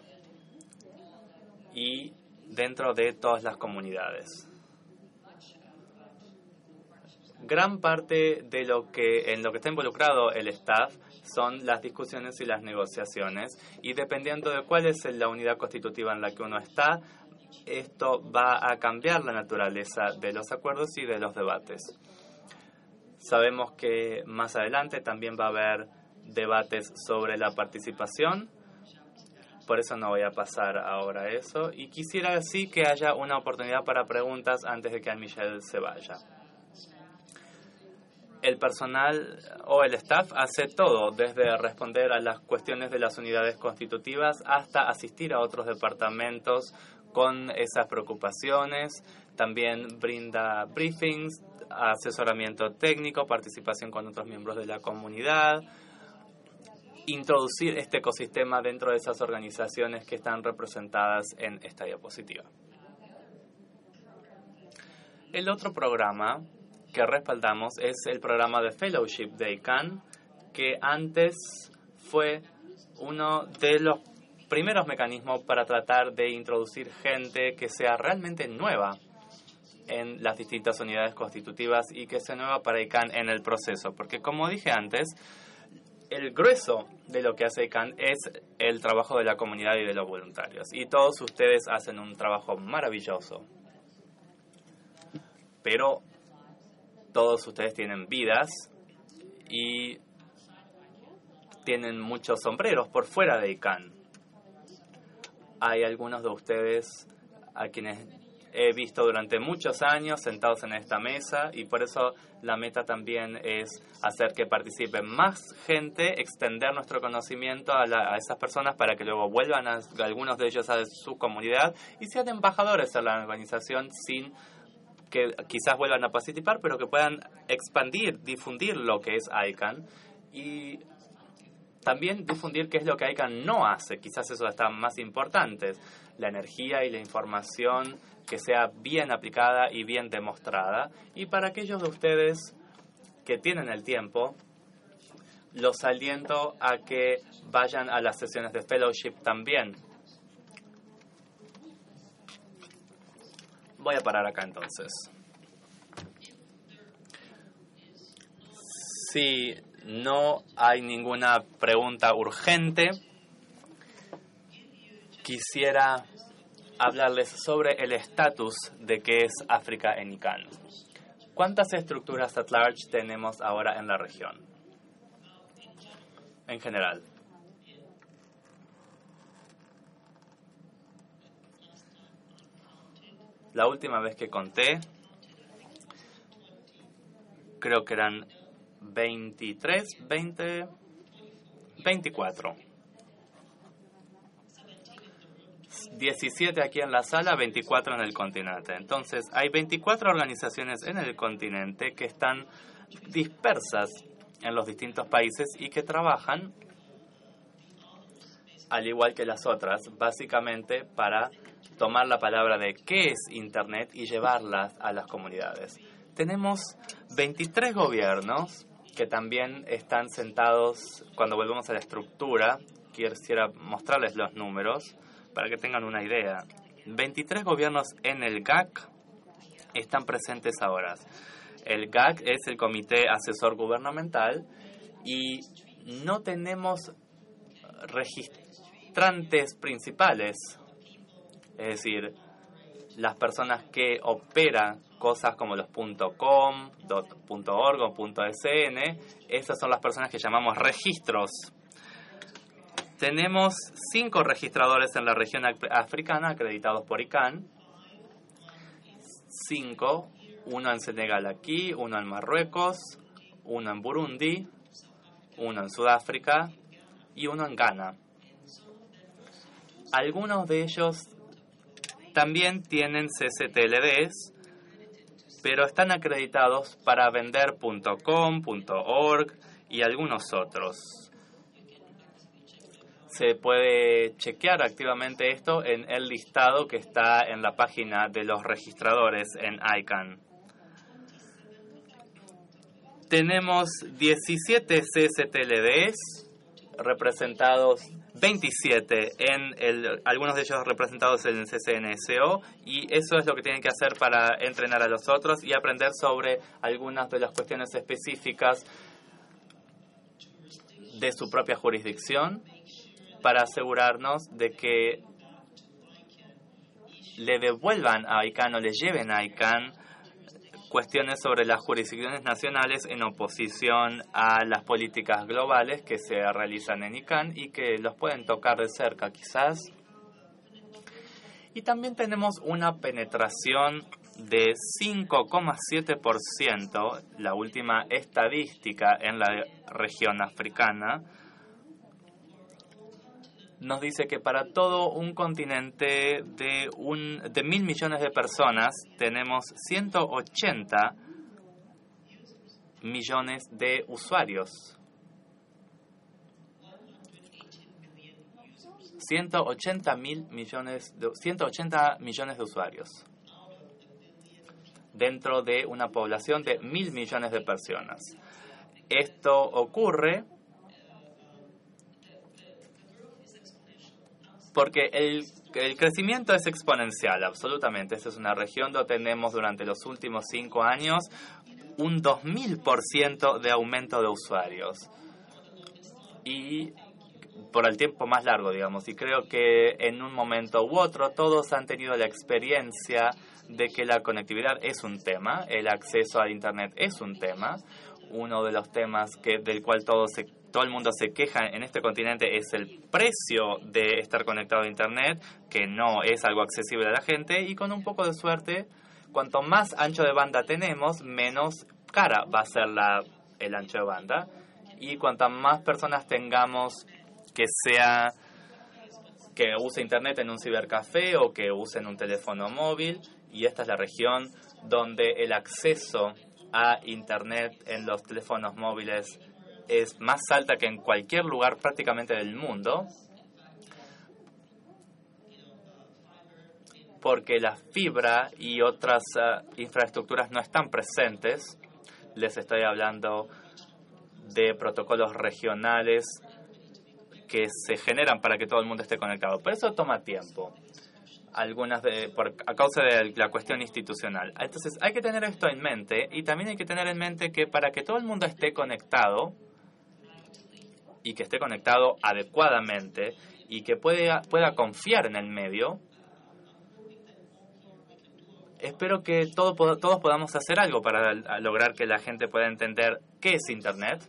y dentro de todas las comunidades. Gran parte de en lo que está involucrado el staff son las discusiones y las negociaciones, y dependiendo de cuál es la unidad constitutiva en la que uno está, esto va a cambiar la naturaleza de los acuerdos y de los debates. Sabemos que más adelante también va a haber debates sobre la participación, por eso no voy a pasar ahora a eso, y quisiera sí que haya una oportunidad para preguntas antes de que Anne-Michelle se vaya. El personal o el staff hace todo, desde responder a las cuestiones de las unidades constitutivas hasta asistir a otros departamentos con esas preocupaciones. También brinda briefings, asesoramiento técnico, participación con otros miembros de la comunidad, introducir este ecosistema dentro de esas organizaciones que están representadas en esta diapositiva. El otro programa que respaldamos es el programa de Fellowship de ICANN, que antes fue uno de los primeros mecanismos para tratar de introducir gente que sea realmente nueva en las distintas unidades constitutivas y que sea nueva para ICANN en el proceso. Porque, como dije antes, el grueso de lo que hace ICANN es el trabajo de la comunidad y de los voluntarios. Y todos ustedes hacen un trabajo maravilloso. Pero todos ustedes tienen vidas y tienen muchos sombreros por fuera de ICANN. Hay algunos de ustedes a quienes he visto durante muchos años sentados en esta mesa, y por eso la meta también es hacer que participe más gente, extender nuestro conocimiento a esas personas para que luego vuelvan algunos de ellos a su comunidad y sean embajadores en la organización sin que quizás vuelvan a participar, pero que puedan expandir, difundir lo que es ICANN y también difundir qué es lo que ICANN no hace. Quizás eso está más importante, la energía y la información que sea bien aplicada y bien demostrada. Y para aquellos de ustedes que tienen el tiempo, los aliento a que vayan a las sesiones de Fellowship también. Voy a parar acá entonces. Si no hay ninguna pregunta urgente, quisiera hablarles sobre el estatus de qué es África en ICANN. ¿Cuántas estructuras at large tenemos ahora en la región? En general. La última vez que conté, creo que eran 24. 17 aquí en la sala, 24 en el continente. Entonces, hay 24 organizaciones en el continente que están dispersas en los distintos países y que trabajan, al igual que las otras, básicamente para tomar la palabra de qué es Internet y llevarla a las comunidades. Tenemos 23 gobiernos que también están sentados. Cuando volvemos a la estructura, quisiera mostrarles los números para que tengan una idea. 23 gobiernos en el GAC están presentes ahora. El GAC es el Comité Asesor Gubernamental y no tenemos registrantes principales, es decir, las personas que operan cosas como los .com, .org o .sn, esas son las personas que llamamos registros. Tenemos 5 registradores en la región africana acreditados por ICANN. 5, uno en Senegal aquí, uno en Marruecos, uno en Burundi, uno en Sudáfrica y uno en Ghana. Algunos de ellos también tienen CCTLDs, pero están acreditados para vender .com, .org y algunos otros. Se puede chequear activamente esto en el listado que está en la página de los registradores en ICANN. Tenemos 17 CSTLDs representados, 27 algunos de ellos representados en el CCNSO, y eso es lo que tienen que hacer para entrenar a los otros y aprender sobre algunas de las cuestiones específicas de su propia jurisdicción, para asegurarnos de que le devuelvan a ICANN o le lleven a ICANN cuestiones sobre las jurisdicciones nacionales en oposición a las políticas globales que se realizan en ICANN y que los pueden tocar de cerca quizás. Y también tenemos una penetración de 5,7%, la última estadística en la región africana nos dice que para todo un continente de 1.000 millones de personas tenemos 180 millones de usuarios. 180 millones de usuarios dentro de una población de 1.000 millones de personas. Esto ocurre porque el crecimiento es exponencial, absolutamente. Esta es una región donde tenemos durante los últimos 5 años un 2000% de aumento de usuarios. Y por el tiempo más largo, digamos. Y creo que en un momento u otro todos han tenido la experiencia de que la conectividad es un tema, el acceso a Internet es un tema. Uno de los temas del cual todo el mundo se queja en este continente es el precio de estar conectado a Internet, que no es algo accesible a la gente, y con un poco de suerte, cuanto más ancho de banda tenemos, menos cara va a ser el ancho de banda, y cuantas más personas tengamos que use Internet en un cibercafé o que usen un teléfono móvil, y esta es la región donde el acceso a Internet en los teléfonos móviles es más alta que en cualquier lugar prácticamente del mundo, porque la fibra y otras infraestructuras no están presentes. Les estoy hablando de protocolos regionales que se generan para que todo el mundo esté conectado. Pero eso toma tiempo, a causa de la cuestión institucional. Entonces hay que tener esto en mente, y también hay que tener en mente que para que todo el mundo esté conectado, y que esté conectado adecuadamente, y que pueda confiar en el medio, espero que todos podamos hacer algo para lograr que la gente pueda entender qué es Internet.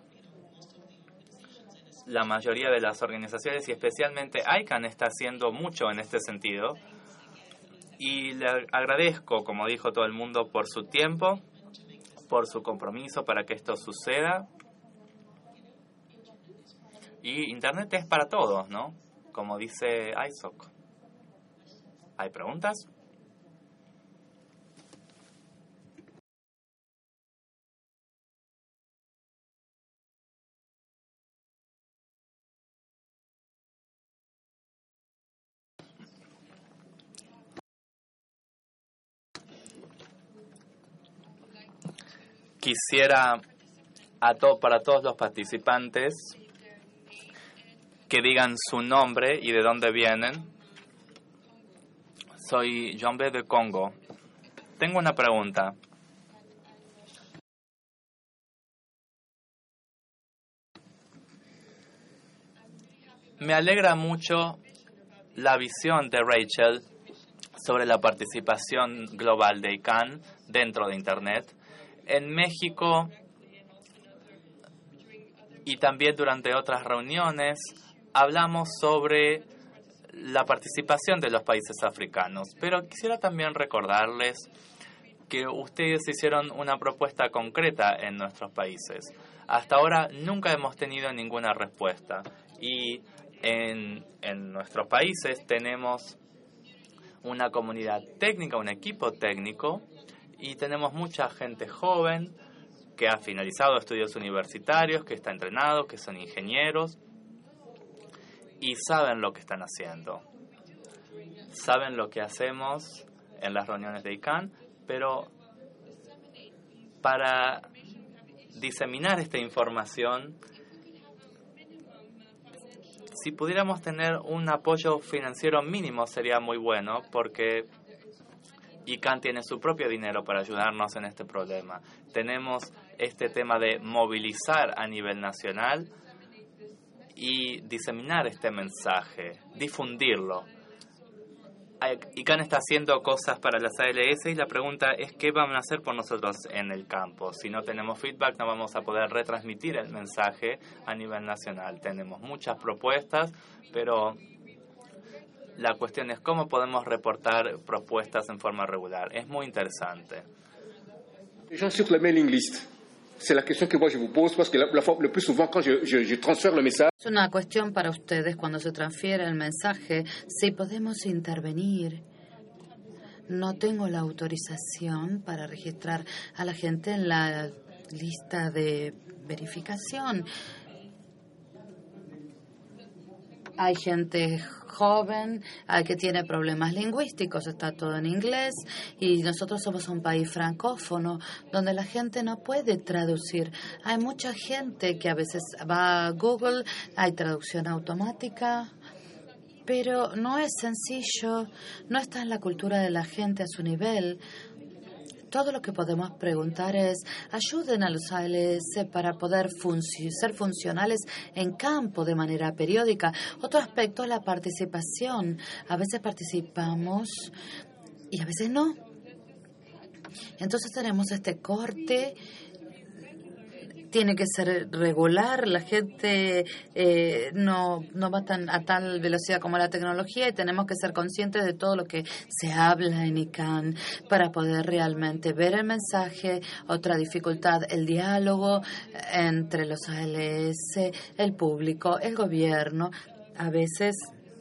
La mayoría de las organizaciones, y especialmente ICANN, está haciendo mucho en este sentido. Y le agradezco, como dijo todo el mundo, por su tiempo, por su compromiso para que esto suceda. Y Internet es para todos, ¿no? Como dice ISOC. ¿Hay preguntas? Quisiera para todos los participantes que digan su nombre y de dónde vienen. Soy Jombe de Congo. Tengo una pregunta. Me alegra mucho la visión de Rachel sobre la participación global de ICANN dentro de Internet. En México y también durante otras reuniones hablamos sobre la participación de los países africanos, pero quisiera también recordarles que ustedes hicieron una propuesta concreta en nuestros países. Hasta ahora nunca hemos tenido ninguna respuesta, y en nuestros países tenemos una comunidad técnica, un equipo técnico, y tenemos mucha gente joven que ha finalizado estudios universitarios, que está entrenado, que son ingenieros y saben lo que están haciendo. Saben lo que hacemos en las reuniones de ICANN, pero para diseminar esta información. Si pudiéramos tener un apoyo financiero mínimo sería muy bueno, porque ICANN tiene su propio dinero para ayudarnos en este problema. Tenemos este tema de movilizar a nivel nacional y diseminar este mensaje, difundirlo. ICANN está haciendo cosas para las ALS y la pregunta es qué van a hacer por nosotros en el campo. Si no tenemos feedback, no vamos a poder retransmitir el mensaje a nivel nacional. Tenemos muchas propuestas, pero la cuestión es cómo podemos reportar propuestas en forma regular. Es muy interesante. Les gens sur la mailing list. C'est la question que moi je vous pose parce que le plus souvent quand je transfère le message. Es una cuestión para ustedes cuando se transfiere el mensaje, si podemos intervenir. No tengo la autorización para registrar a la gente en la lista de verificación. Hay gente joven que tiene problemas lingüísticos, está todo en inglés y nosotros somos un país francófono donde la gente no puede traducir. Hay mucha gente que a veces va a Google, hay traducción automática, pero no es sencillo, no está en la cultura de la gente a su nivel. Todo lo que podemos preguntar es, ayuden a los ALS para poder ser funcionales en campo de manera periódica. Otro aspecto es la participación. A veces participamos y a veces no. Entonces tenemos este corte. Tiene que ser regular, la gente no va a tal velocidad como la tecnología y tenemos que ser conscientes de todo lo que se habla en ICANN para poder realmente ver el mensaje. Otra dificultad, el diálogo entre los ALS, el público, el gobierno. A veces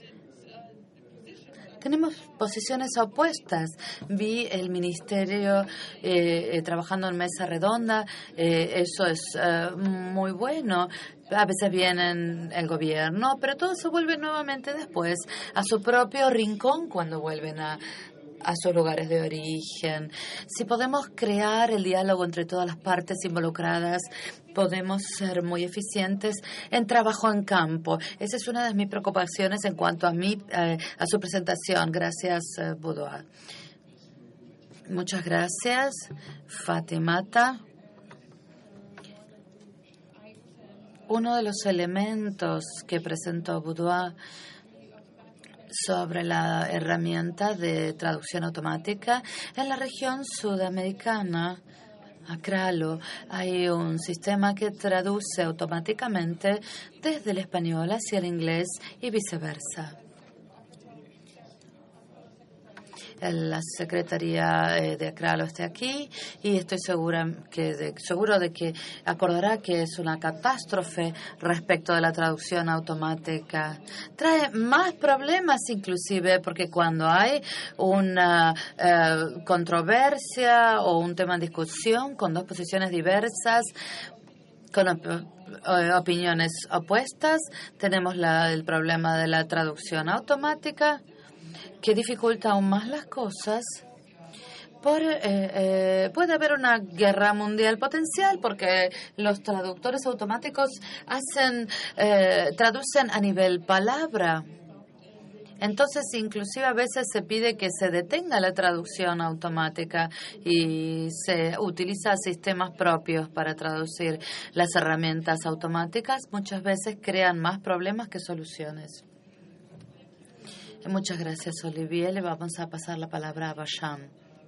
tenemos posiciones opuestas. Vi el ministerio trabajando en mesa redonda. Eso es muy bueno. A veces viene el gobierno, pero todo se vuelve nuevamente después a su propio rincón cuando vuelven a sus lugares de origen. Si podemos crear el diálogo entre todas las partes involucradas, podemos ser muy eficientes en trabajo en campo. Esa es una de mis preocupaciones en cuanto a su presentación. Gracias, Boudoir. Muchas gracias, Fatimata. Uno de los elementos que presentó Boudoir sobre la herramienta de traducción automática en la región sudamericana, Acralo, hay un sistema que traduce automáticamente desde el español hacia el inglés y viceversa. La Secretaría de Acralo está aquí y estoy seguro de que acordará que es una catástrofe respecto de la traducción automática. Trae más problemas inclusive porque cuando hay una controversia o un tema en discusión con dos posiciones diversas, con opiniones opuestas, tenemos el problema de la traducción automática, que dificulta aún más las cosas. Puede haber una guerra mundial potencial porque los traductores automáticos traducen a nivel palabra. Entonces, inclusive a veces se pide que se detenga la traducción automática y se utiliza sistemas propios para traducir. Las herramientas automáticas muchas veces crean más problemas que soluciones. Muchas gracias, Olivier. Le vamos a pasar la palabra a Basham.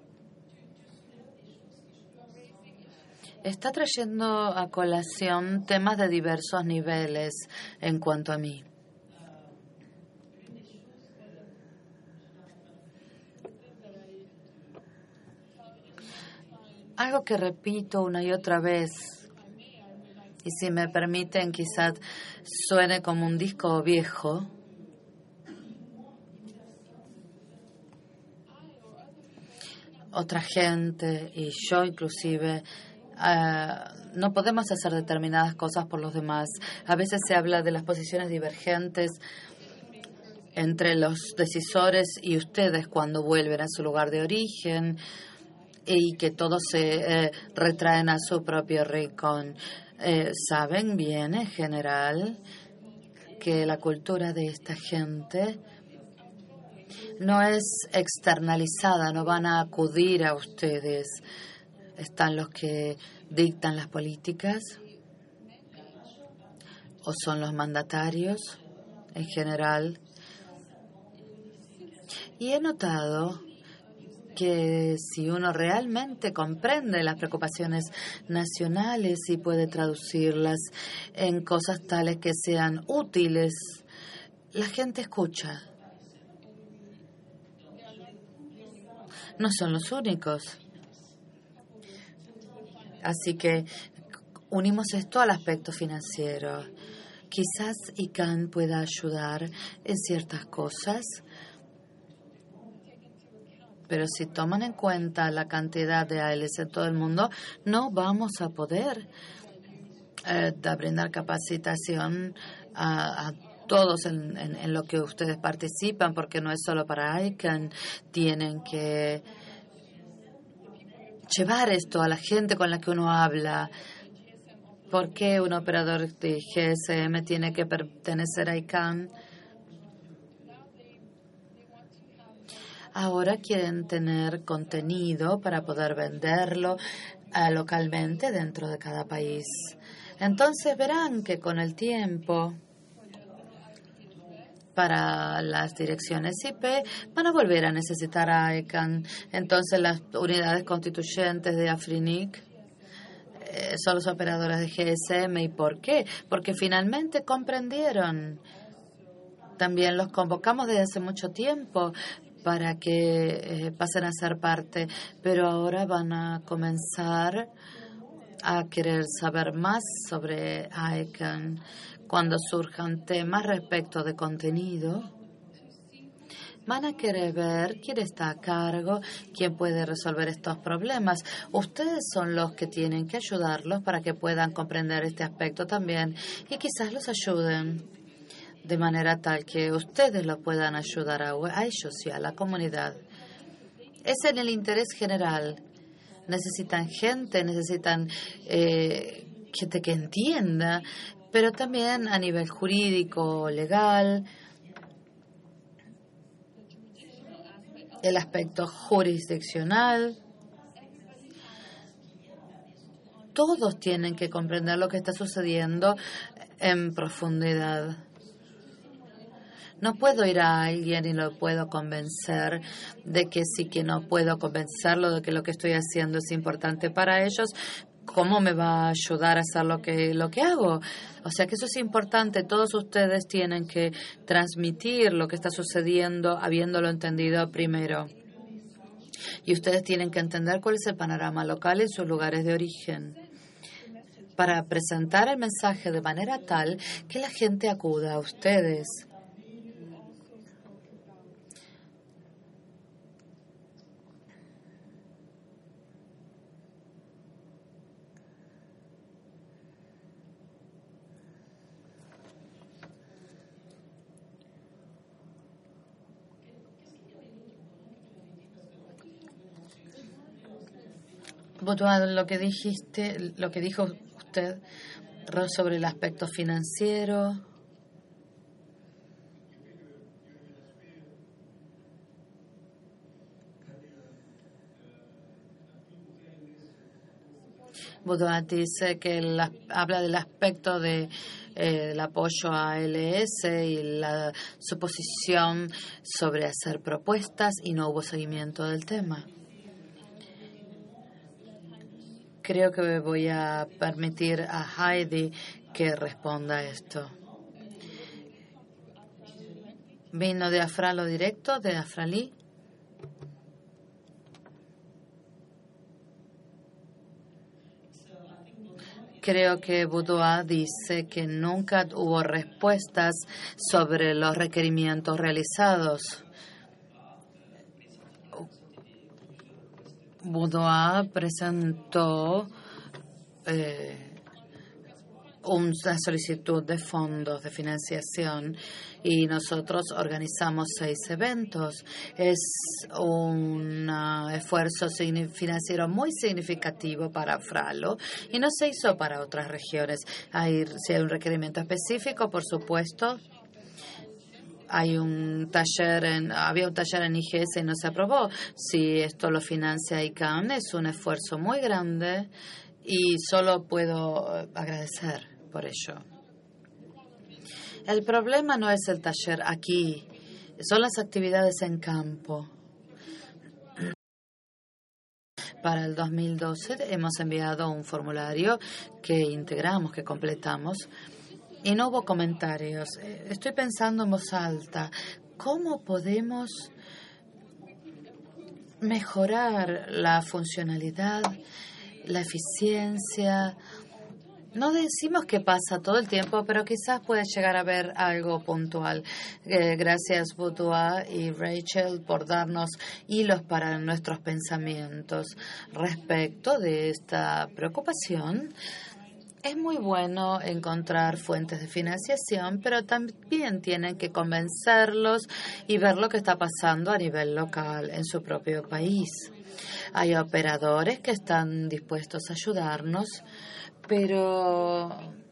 Está trayendo a colación temas de diversos niveles en cuanto a mí. Algo que repito una y otra vez, y si me permiten quizás suene como un disco viejo, otra gente y yo inclusive no podemos hacer determinadas cosas por los demás. A veces se habla de las posiciones divergentes entre los decisores y ustedes cuando vuelven a su lugar de origen. y que todos se retraen a su propio rincón. Saben bien, en general, que la cultura de esta gente no es externalizada, no van a acudir a ustedes. Están los que dictan las políticas o son los mandatarios en general. Y he notado que si uno realmente comprende las preocupaciones nacionales y puede traducirlas en cosas tales que sean útiles, la gente escucha. No son los únicos. Así que unimos esto al aspecto financiero. Quizás ICANN pueda ayudar en ciertas cosas, pero si toman en cuenta la cantidad de ALS en todo el mundo, no vamos a poder brindar capacitación a todos en lo que ustedes participan, porque no es solo para ICANN. Tienen que llevar esto a la gente con la que uno habla. ¿Por qué un operador de GSM tiene que pertenecer a ICANN? Ahora quieren tener contenido para poder venderlo localmente dentro de cada país. Entonces verán que con el tiempo, para las direcciones IP, van a volver a necesitar a ICANN. Entonces las unidades constituyentes de Afrinic son los operadores de GSM. ¿Y por qué? Porque finalmente comprendieron. También los convocamos desde hace mucho tiempo para que pasen a ser parte, pero ahora van a comenzar a querer saber más sobre ICANN. Cuando surjan temas respecto de contenido, van a querer ver quién está a cargo, quién puede resolver estos problemas. Ustedes son los que tienen que ayudarlos para que puedan comprender este aspecto también y quizás los ayuden de manera tal que ustedes lo puedan ayudar a ellos y a la comunidad. Es en el interés general. Necesitan gente, necesitan gente que entienda, pero también a nivel jurídico, legal, el aspecto jurisdiccional. Todos tienen que comprender lo que está sucediendo en profundidad. No puedo ir a alguien y lo puedo convencer de que sí, que no puedo convencerlo de que lo que estoy haciendo es importante para ellos. ¿Cómo me va a ayudar a hacer lo que hago? O sea que eso es importante. Todos ustedes tienen que transmitir lo que está sucediendo habiéndolo entendido primero. Y ustedes tienen que entender cuál es el panorama local en sus lugares de origen para presentar el mensaje de manera tal que la gente acuda a ustedes. Lo que dijiste, lo que dijo usted sobre el aspecto financiero. Boudouin dice que habla del aspecto de el apoyo a ALS y su posición sobre hacer propuestas y no hubo seguimiento del tema. Creo que voy a permitir a Heidi que responda a esto. ¿Vino de Afralo directo, de Afrali? Creo que Boudouin dice que nunca hubo respuestas sobre los requerimientos realizados. Boudouin presentó una solicitud de fondos de financiación y nosotros organizamos 6 eventos. Es un esfuerzo financiero muy significativo para Fralo y no se hizo para otras regiones. Si hay un requerimiento específico, por supuesto. Había un taller en IGS y no se aprobó. Si esto lo financia ICANN, es un esfuerzo muy grande y solo puedo agradecer por ello. El problema no es el taller aquí, son las actividades en campo. Para el 2012 hemos enviado un formulario que integramos, que completamos, y no hubo comentarios. Estoy pensando en voz alta, ¿cómo podemos mejorar la funcionalidad, la eficiencia? No decimos que pasa todo el tiempo, pero quizás puede llegar a haber algo puntual. Gracias, Boudoir y Rachel, por darnos hilos para nuestros pensamientos respecto de esta preocupación. Es muy bueno encontrar fuentes de financiación, pero también tienen que convencerlos y ver lo que está pasando a nivel local en su propio país. Hay operadores que están dispuestos a ayudarnos, pero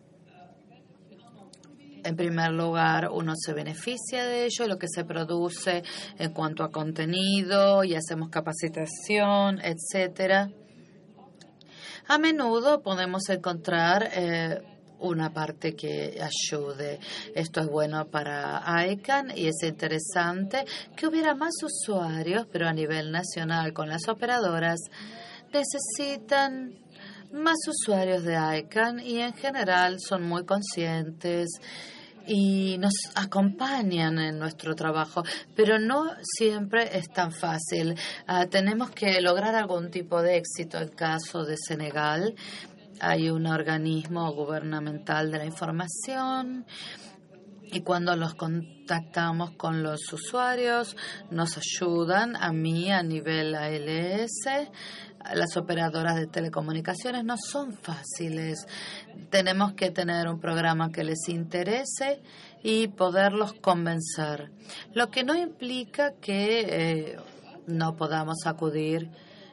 en primer lugar uno se beneficia de ello, lo que se produce en cuanto a contenido, y hacemos capacitación, etcétera. A menudo podemos encontrar una parte que ayude. Esto es bueno para ICANN y es interesante que hubiera más usuarios, pero a nivel nacional con las operadoras necesitan más usuarios de ICANN y en general son muy conscientes y nos acompañan en nuestro trabajo, pero no siempre es tan fácil. Tenemos que lograr algún tipo de éxito. En caso de Senegal, hay un organismo gubernamental de la información y cuando los contactamos con los usuarios, nos ayudan. A mí, a nivel ALS, las operadoras de telecomunicaciones no son fáciles. Tenemos que tener un programa que les interese y poderlos convencer, lo que no implica que no podamos acudir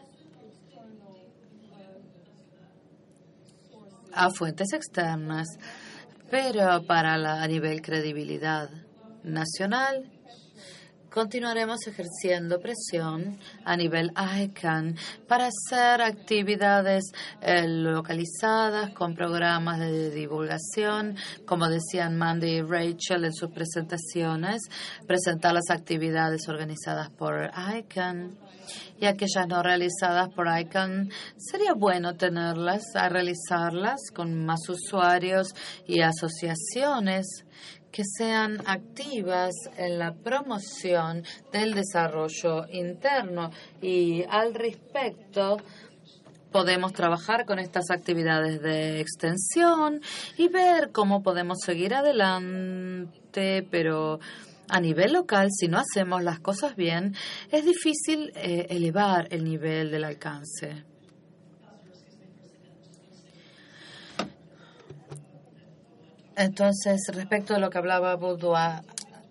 a fuentes externas, pero a nivel credibilidad nacional continuaremos ejerciendo presión a nivel ICANN para hacer actividades localizadas con programas de divulgación, como decían Mandy y Rachel en sus presentaciones, presentar las actividades organizadas por ICANN y aquellas no realizadas por ICANN. Sería bueno tenerlas, a realizarlas con más usuarios y asociaciones que sean activas en la promoción del desarrollo interno. Y al respecto, podemos trabajar con estas actividades de extensión y ver cómo podemos seguir adelante, pero a nivel local, si no hacemos las cosas bien, es difícil elevar el nivel del alcance. Entonces, respecto a lo que hablaba Boudoir,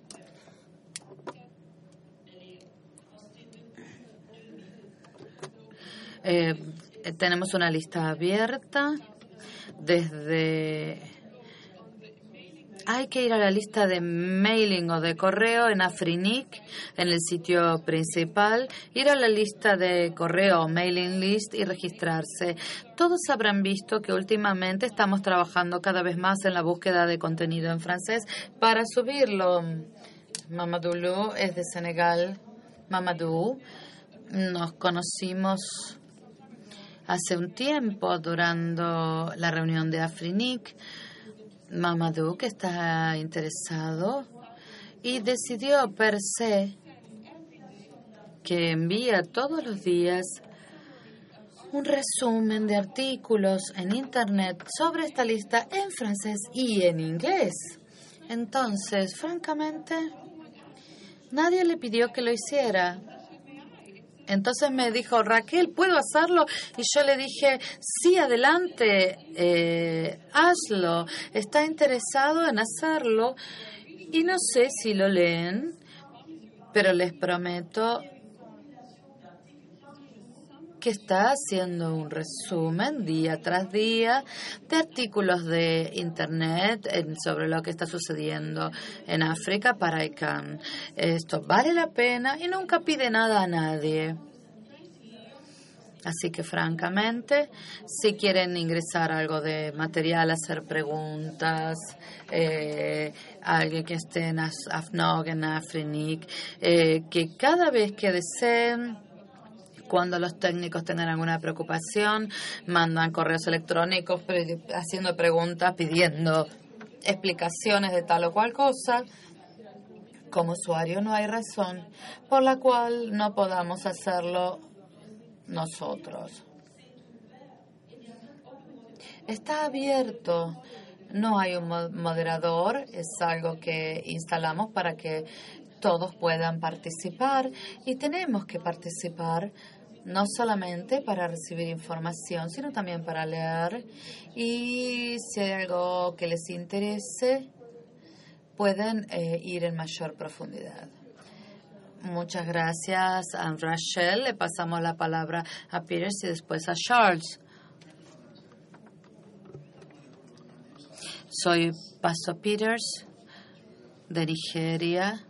tenemos una lista abierta desde... Hay que ir a la lista de mailing o de correo en Afrinic, en el sitio principal, ir a la lista de correo o mailing list y registrarse. Todos habrán visto que últimamente estamos trabajando cada vez más en la búsqueda de contenido en francés para subirlo. Mamadou Lou es de Senegal. Mamadou, nos conocimos hace un tiempo durante la reunión de Afrinic. Mamadou, que está interesado y decidió per se que envía todos los días un resumen de artículos en Internet sobre esta lista en francés y en inglés. Entonces, francamente, nadie le pidió que lo hiciera. Entonces me dijo, Raquel, ¿puedo hacerlo? Y yo le dije, sí, adelante, hazlo. Está interesado en hacerlo. Y no sé si lo leen, pero les prometo que está haciendo un resumen día tras día de artículos de Internet sobre lo que está sucediendo en África para ICANN. Esto vale la pena y nunca pide nada a nadie. Así que, francamente, si quieren ingresar algo de material, hacer preguntas, alguien que esté en AFNOG, en AFRINIC, que cada vez que deseen, cuando los técnicos tengan alguna preocupación, mandan correos electrónicos haciendo preguntas, pidiendo explicaciones de tal o cual cosa. Como usuario no hay razón por la cual no podamos hacerlo nosotros. Está abierto. No hay un moderador. Es algo que instalamos para que todos puedan participar. Y tenemos que participar no solamente para recibir información, sino también para leer. Y si hay algo que les interese, pueden ir en mayor profundidad. Muchas gracias a Rachel. Le pasamos la palabra a Peters y después a Charles. Soy Pastor Peters de Nigeria.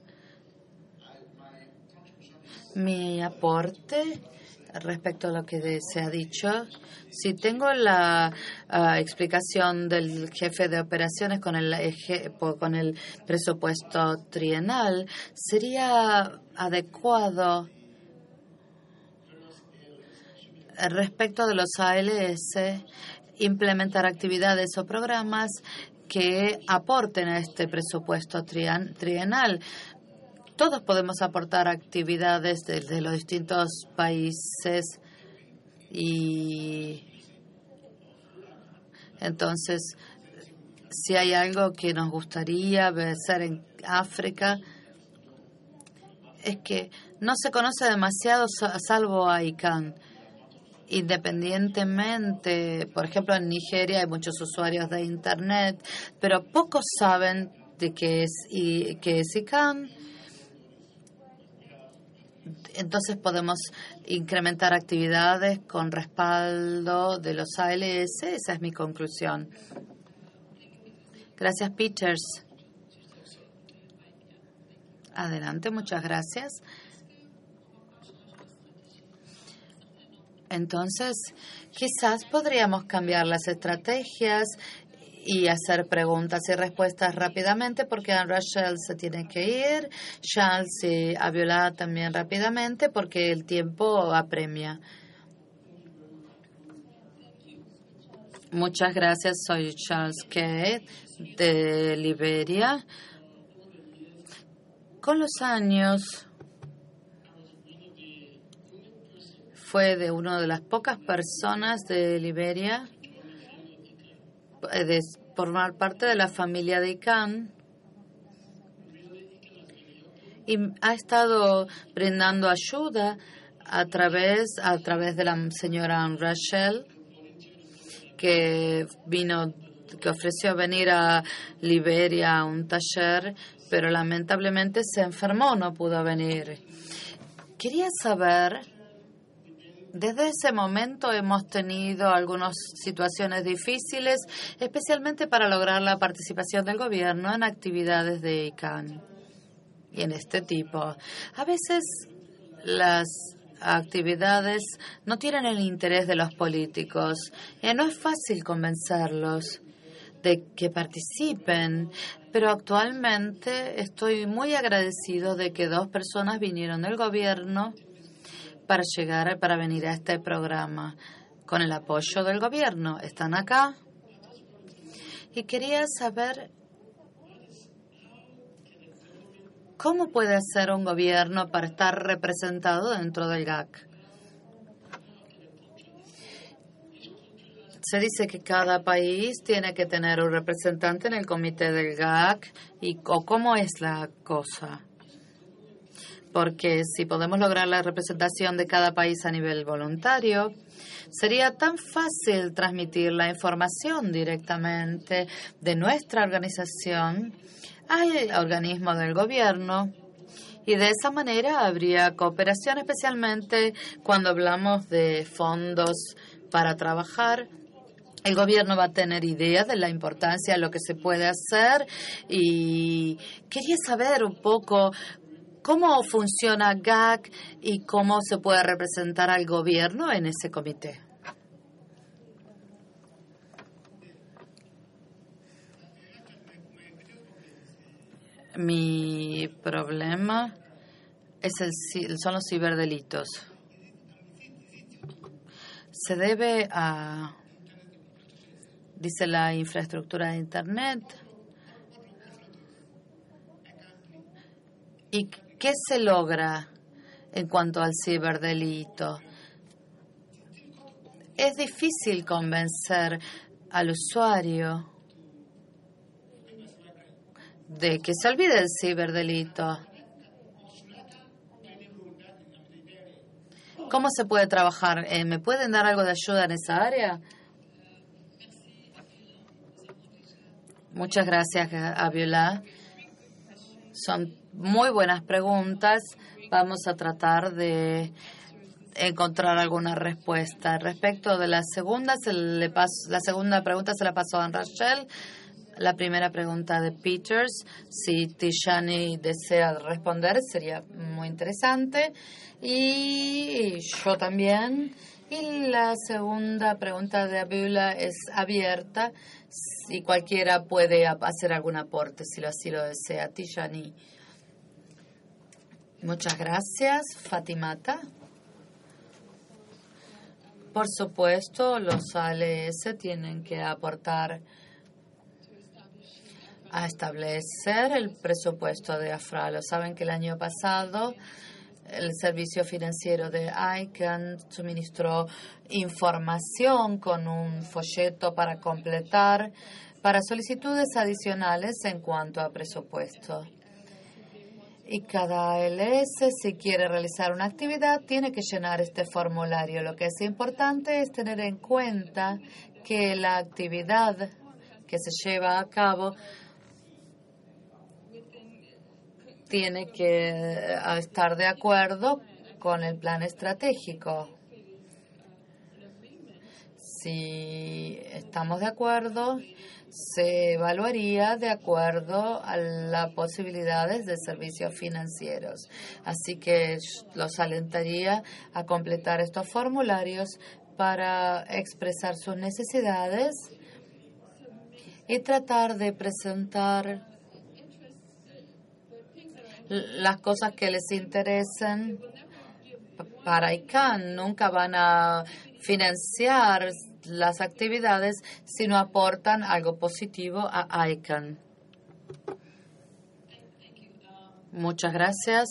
Mi aporte respecto a lo que se ha dicho, si tengo la explicación del jefe de operaciones con el presupuesto trienal, sería adecuado respecto de los ALS implementar actividades o programas que aporten a este presupuesto trienal. Todos podemos aportar actividades desde los distintos países y entonces si hay algo que nos gustaría hacer en África es que no se conoce demasiado salvo a ICANN. Independientemente, por ejemplo, en Nigeria hay muchos usuarios de Internet, pero pocos saben de qué es ICANN. Entonces podemos incrementar actividades con respaldo de los ALS. Esa es mi conclusión. Gracias, Peters. Adelante, muchas gracias. Entonces, quizás podríamos cambiar las estrategias y hacer preguntas y respuestas rápidamente, porque Rachel se tiene que ir, Charles y Aviola también rápidamente, porque el tiempo apremia. Muchas gracias. Soy Charles Kate de Liberia. Con los años fue de una de las pocas personas de Liberia de formar parte de la familia de ICANN y ha estado brindando ayuda a través de la señora Rachel, que ofreció venir a Liberia a un taller, pero lamentablemente se enfermó, no pudo venir. Quería saber, desde ese momento hemos tenido algunas situaciones difíciles, especialmente para lograr la participación del gobierno en actividades de ICANN y en este tipo. A veces las actividades no tienen el interés de los políticos y no es fácil convencerlos de que participen, pero actualmente estoy muy agradecido de que 2 personas vinieron del gobierno para venir a este programa con el apoyo del gobierno. Están acá y quería saber cómo puede ser un gobierno para estar representado dentro del GAC. Se dice que cada país tiene que tener un representante en el comité del GAC. ¿O cómo es la cosa? porque si podemos lograr la representación de cada país a nivel voluntario, sería tan fácil transmitir la información directamente de nuestra organización al organismo del gobierno. Y de esa manera habría cooperación, especialmente cuando hablamos de fondos para trabajar. El gobierno va a tener ideas de la importancia de lo que se puede hacer y quería saber un poco cómo funciona GAC y cómo se puede representar al gobierno en ese comité. Mi problema son los ciberdelitos. Se debe a, dice, la infraestructura de Internet. ¿Y qué se logra en cuanto al ciberdelito? Es difícil convencer al usuario de que se olvide del ciberdelito. ¿Cómo se puede trabajar? ¿Me pueden dar algo de ayuda en esa área? Muchas gracias, Abiola. Son muy buenas preguntas. Vamos a tratar de encontrar alguna respuesta. Respecto de la segunda, la segunda pregunta se la pasó a Rachel. La primera pregunta de Peters, si Tishani desea responder, sería muy interesante. Y yo también. Y la segunda pregunta de Abiola es abierta y cualquiera puede hacer algún aporte si así lo desea. Tishani. Muchas gracias, Fatimata. Por supuesto, los ALS tienen que aportar a establecer el presupuesto de AFRA. Lo saben que el año pasado el servicio financiero de ICANN suministró información con un folleto para completar para solicitudes adicionales en cuanto a presupuesto. Y cada ALS, si quiere realizar una actividad, tiene que llenar este formulario. Lo que es importante es tener en cuenta que la actividad que se lleva a cabo tiene que estar de acuerdo con el plan estratégico. Si estamos de acuerdo, se evaluaría de acuerdo a las posibilidades de servicios financieros. Así que los alentaría a completar estos formularios para expresar sus necesidades y tratar de presentar las cosas que les interesen para ICANN. Nunca van a financiar las actividades si no aportan algo positivo a ICANN. Muchas gracias.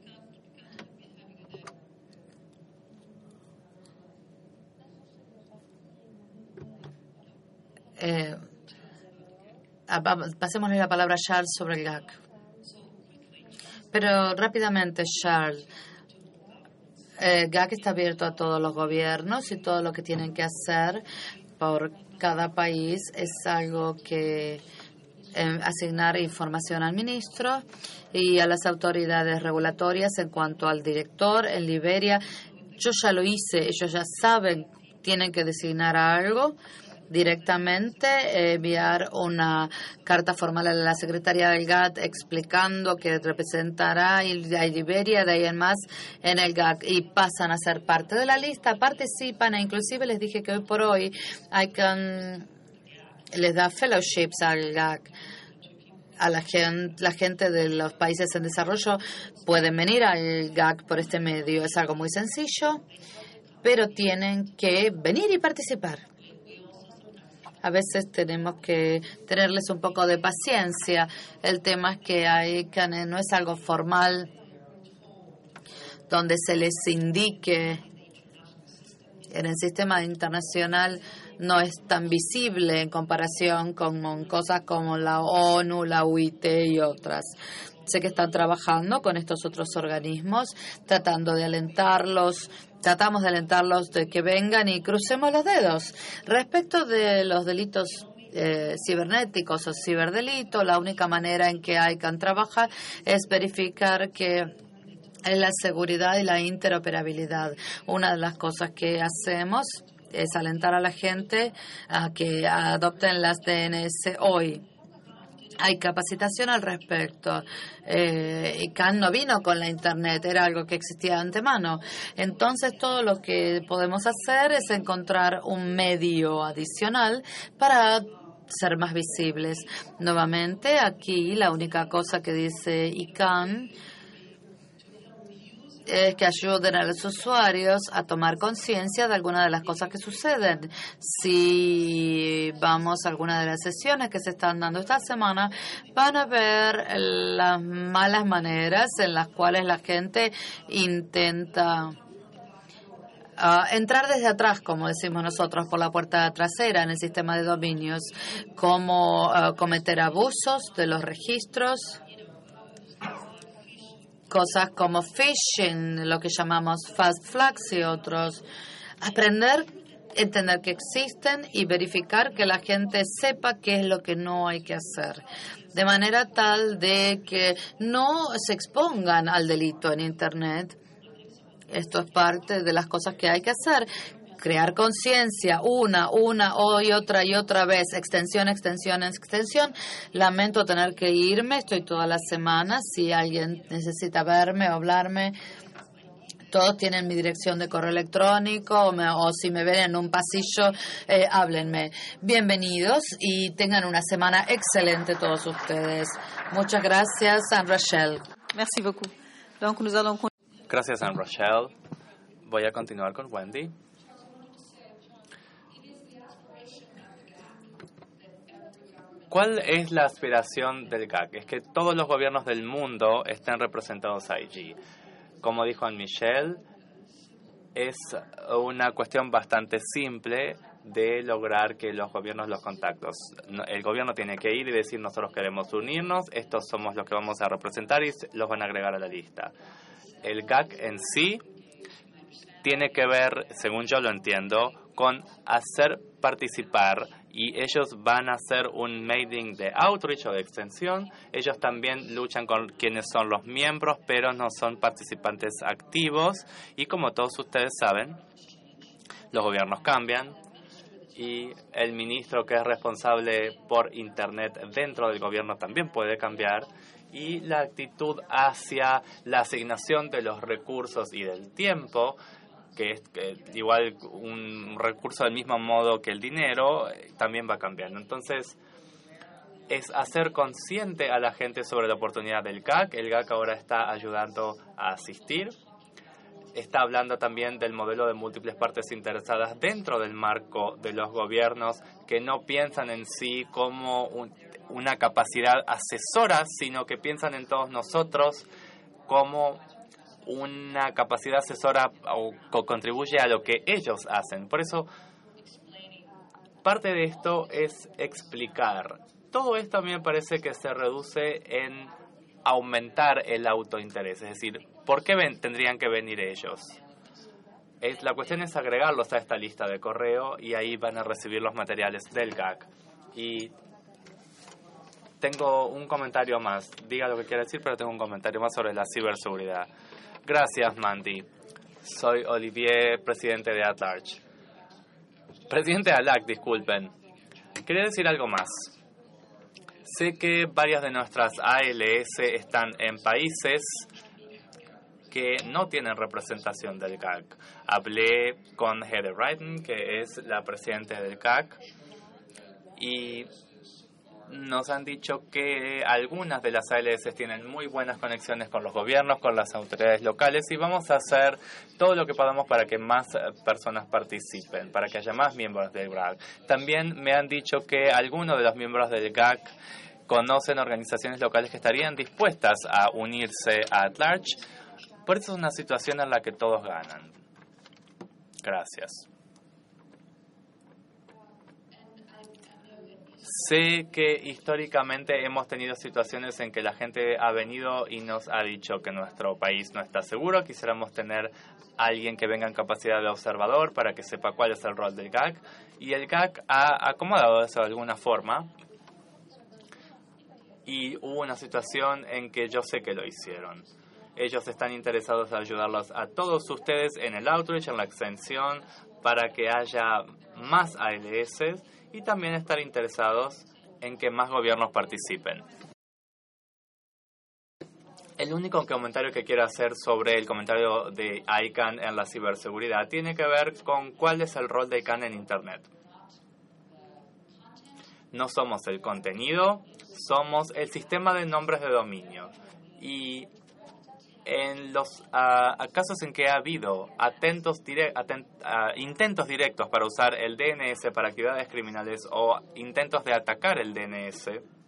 Pasémosle la palabra a Charles sobre el GAC. Pero rápidamente, Charles, GAC está abierto a todos los gobiernos y todo lo que tienen que hacer por cada país es algo que asignar información al ministro y a las autoridades regulatorias en cuanto al director en Liberia. Yo ya lo hice, ellos ya saben, tienen que designar a algo directamente, enviar una carta formal a la secretaria del GAC explicando que representará a Liberia de ahí en más en el GAC y pasan a ser parte de la lista, participan e inclusive les dije que hoy por hoy les da fellowships al GAC. A la gente de los países en desarrollo pueden venir al GAC por este medio. Es algo muy sencillo, pero tienen que venir y participar. A veces tenemos que tenerles un poco de paciencia. El tema es que ICANN no es algo formal donde se les indique. En el sistema internacional no es tan visible en comparación con cosas como la ONU, la UIT y otras. Sé que están trabajando con estos otros organismos, tratamos de alentarlos de que vengan y crucemos los dedos. Respecto de los delitos cibernéticos o ciberdelito, la única manera en que ICANN trabaja es verificar que es la seguridad y la interoperabilidad. Una de las cosas que hacemos es alentar a la gente a que adopten las DNS hoy. Hay capacitación al respecto. ICANN no vino con la Internet, era algo que existía de antemano. Entonces, todo lo que podemos hacer es encontrar un medio adicional para ser más visibles. Nuevamente, aquí la única cosa que dice ICANN es que ayuden a los usuarios a tomar conciencia de algunas de las cosas que suceden. Si vamos a algunas de las sesiones que se están dando esta semana, van a ver las malas maneras en las cuales la gente intenta entrar desde atrás, como decimos nosotros, por la puerta trasera en el sistema de dominios, como cometer abusos de los registros, cosas como phishing, lo que llamamos fast flags y otros. Entender que existen y verificar que la gente sepa qué es lo que no hay que hacer, de manera tal de que no se expongan al delito en Internet. Esto es parte de las cosas que hay que hacer. Crear conciencia una y otra vez, extensión. Lamento tener que irme, estoy toda la semana. Si alguien necesita verme o hablarme, todos tienen mi dirección de correo electrónico o si me ven en un pasillo, háblenme. Bienvenidos y tengan una semana excelente todos ustedes. Muchas gracias, Anne Rochelle. Merci beaucoup. Donc, nous allons... Gracias, Anne Rochelle. Voy a continuar con Wendy. ¿Cuál es la aspiración del GAC? Es que todos los gobiernos del mundo estén representados allí. Como dijo Anne Michel, es una cuestión bastante simple de lograr que los gobiernos los contactos. El gobierno tiene que ir y decir, nosotros queremos unirnos, estos somos los que vamos a representar y los van a agregar a la lista. El GAC en sí tiene que ver, según yo lo entiendo, con hacer participar, y ellos van a hacer un mailing de outreach o de extensión. Ellos también luchan con quienes son los miembros, pero no son participantes activos. Y como todos ustedes saben, los gobiernos cambian y el ministro que es responsable por Internet dentro del gobierno también puede cambiar. Y la actitud hacia la asignación de los recursos y del tiempo, que es igual un recurso del mismo modo que el dinero, también va cambiando. Entonces, es hacer consciente a la gente sobre la oportunidad del GAC. El GAC ahora está ayudando a asistir. Está hablando también del modelo de múltiples partes interesadas dentro del marco de los gobiernos, que no piensan en sí como una capacidad asesora, sino que piensan en todos nosotros como una capacidad asesora o contribuye a lo que ellos hacen. Por eso, parte de esto es explicar. Todo esto a mí me parece que se reduce en aumentar el autointerés. Es decir, ¿por qué tendrían que venir ellos? La cuestión es agregarlos a esta lista de correo y ahí van a recibir los materiales del GAC. Y tengo un comentario más. Diga lo que quiera decir, pero tengo un comentario más sobre la ciberseguridad. Gracias, Mandy. Soy Olivier, presidente de AtLarge. Presidente de ALAC, disculpen. Quería decir algo más. Sé que varias de nuestras ALS están en países que no tienen representación del GAC. Hablé con Heather Wrighton, que es la presidenta del GAC, y nos han dicho que algunas de las ALS tienen muy buenas conexiones con los gobiernos, con las autoridades locales, y vamos a hacer todo lo que podamos para que más personas participen, para que haya más miembros del GAC. También me han dicho que algunos de los miembros del GAC conocen organizaciones locales que estarían dispuestas a unirse a AtLarge. Por eso es una situación en la que todos ganan. Gracias. Sé que históricamente hemos tenido situaciones en que la gente ha venido y nos ha dicho que nuestro país no está seguro. Quisiéramos tener a alguien que venga en capacidad de observador para que sepa cuál es el rol del GAC. Y el GAC ha acomodado eso de alguna forma. Y hubo una situación en que yo sé que lo hicieron. Ellos están interesados en ayudarlos a todos ustedes en el outreach, en la extensión, para que haya más ALS y también estar interesados en que más gobiernos participen. El único comentario que quiero hacer sobre el comentario de ICANN en la ciberseguridad tiene que ver con cuál es el rol de ICANN en Internet. No somos el contenido, somos el sistema de nombres de dominio. Y en los casos en que ha habido intentos directos para usar el DNS para actividades criminales o intentos de atacar el DNS,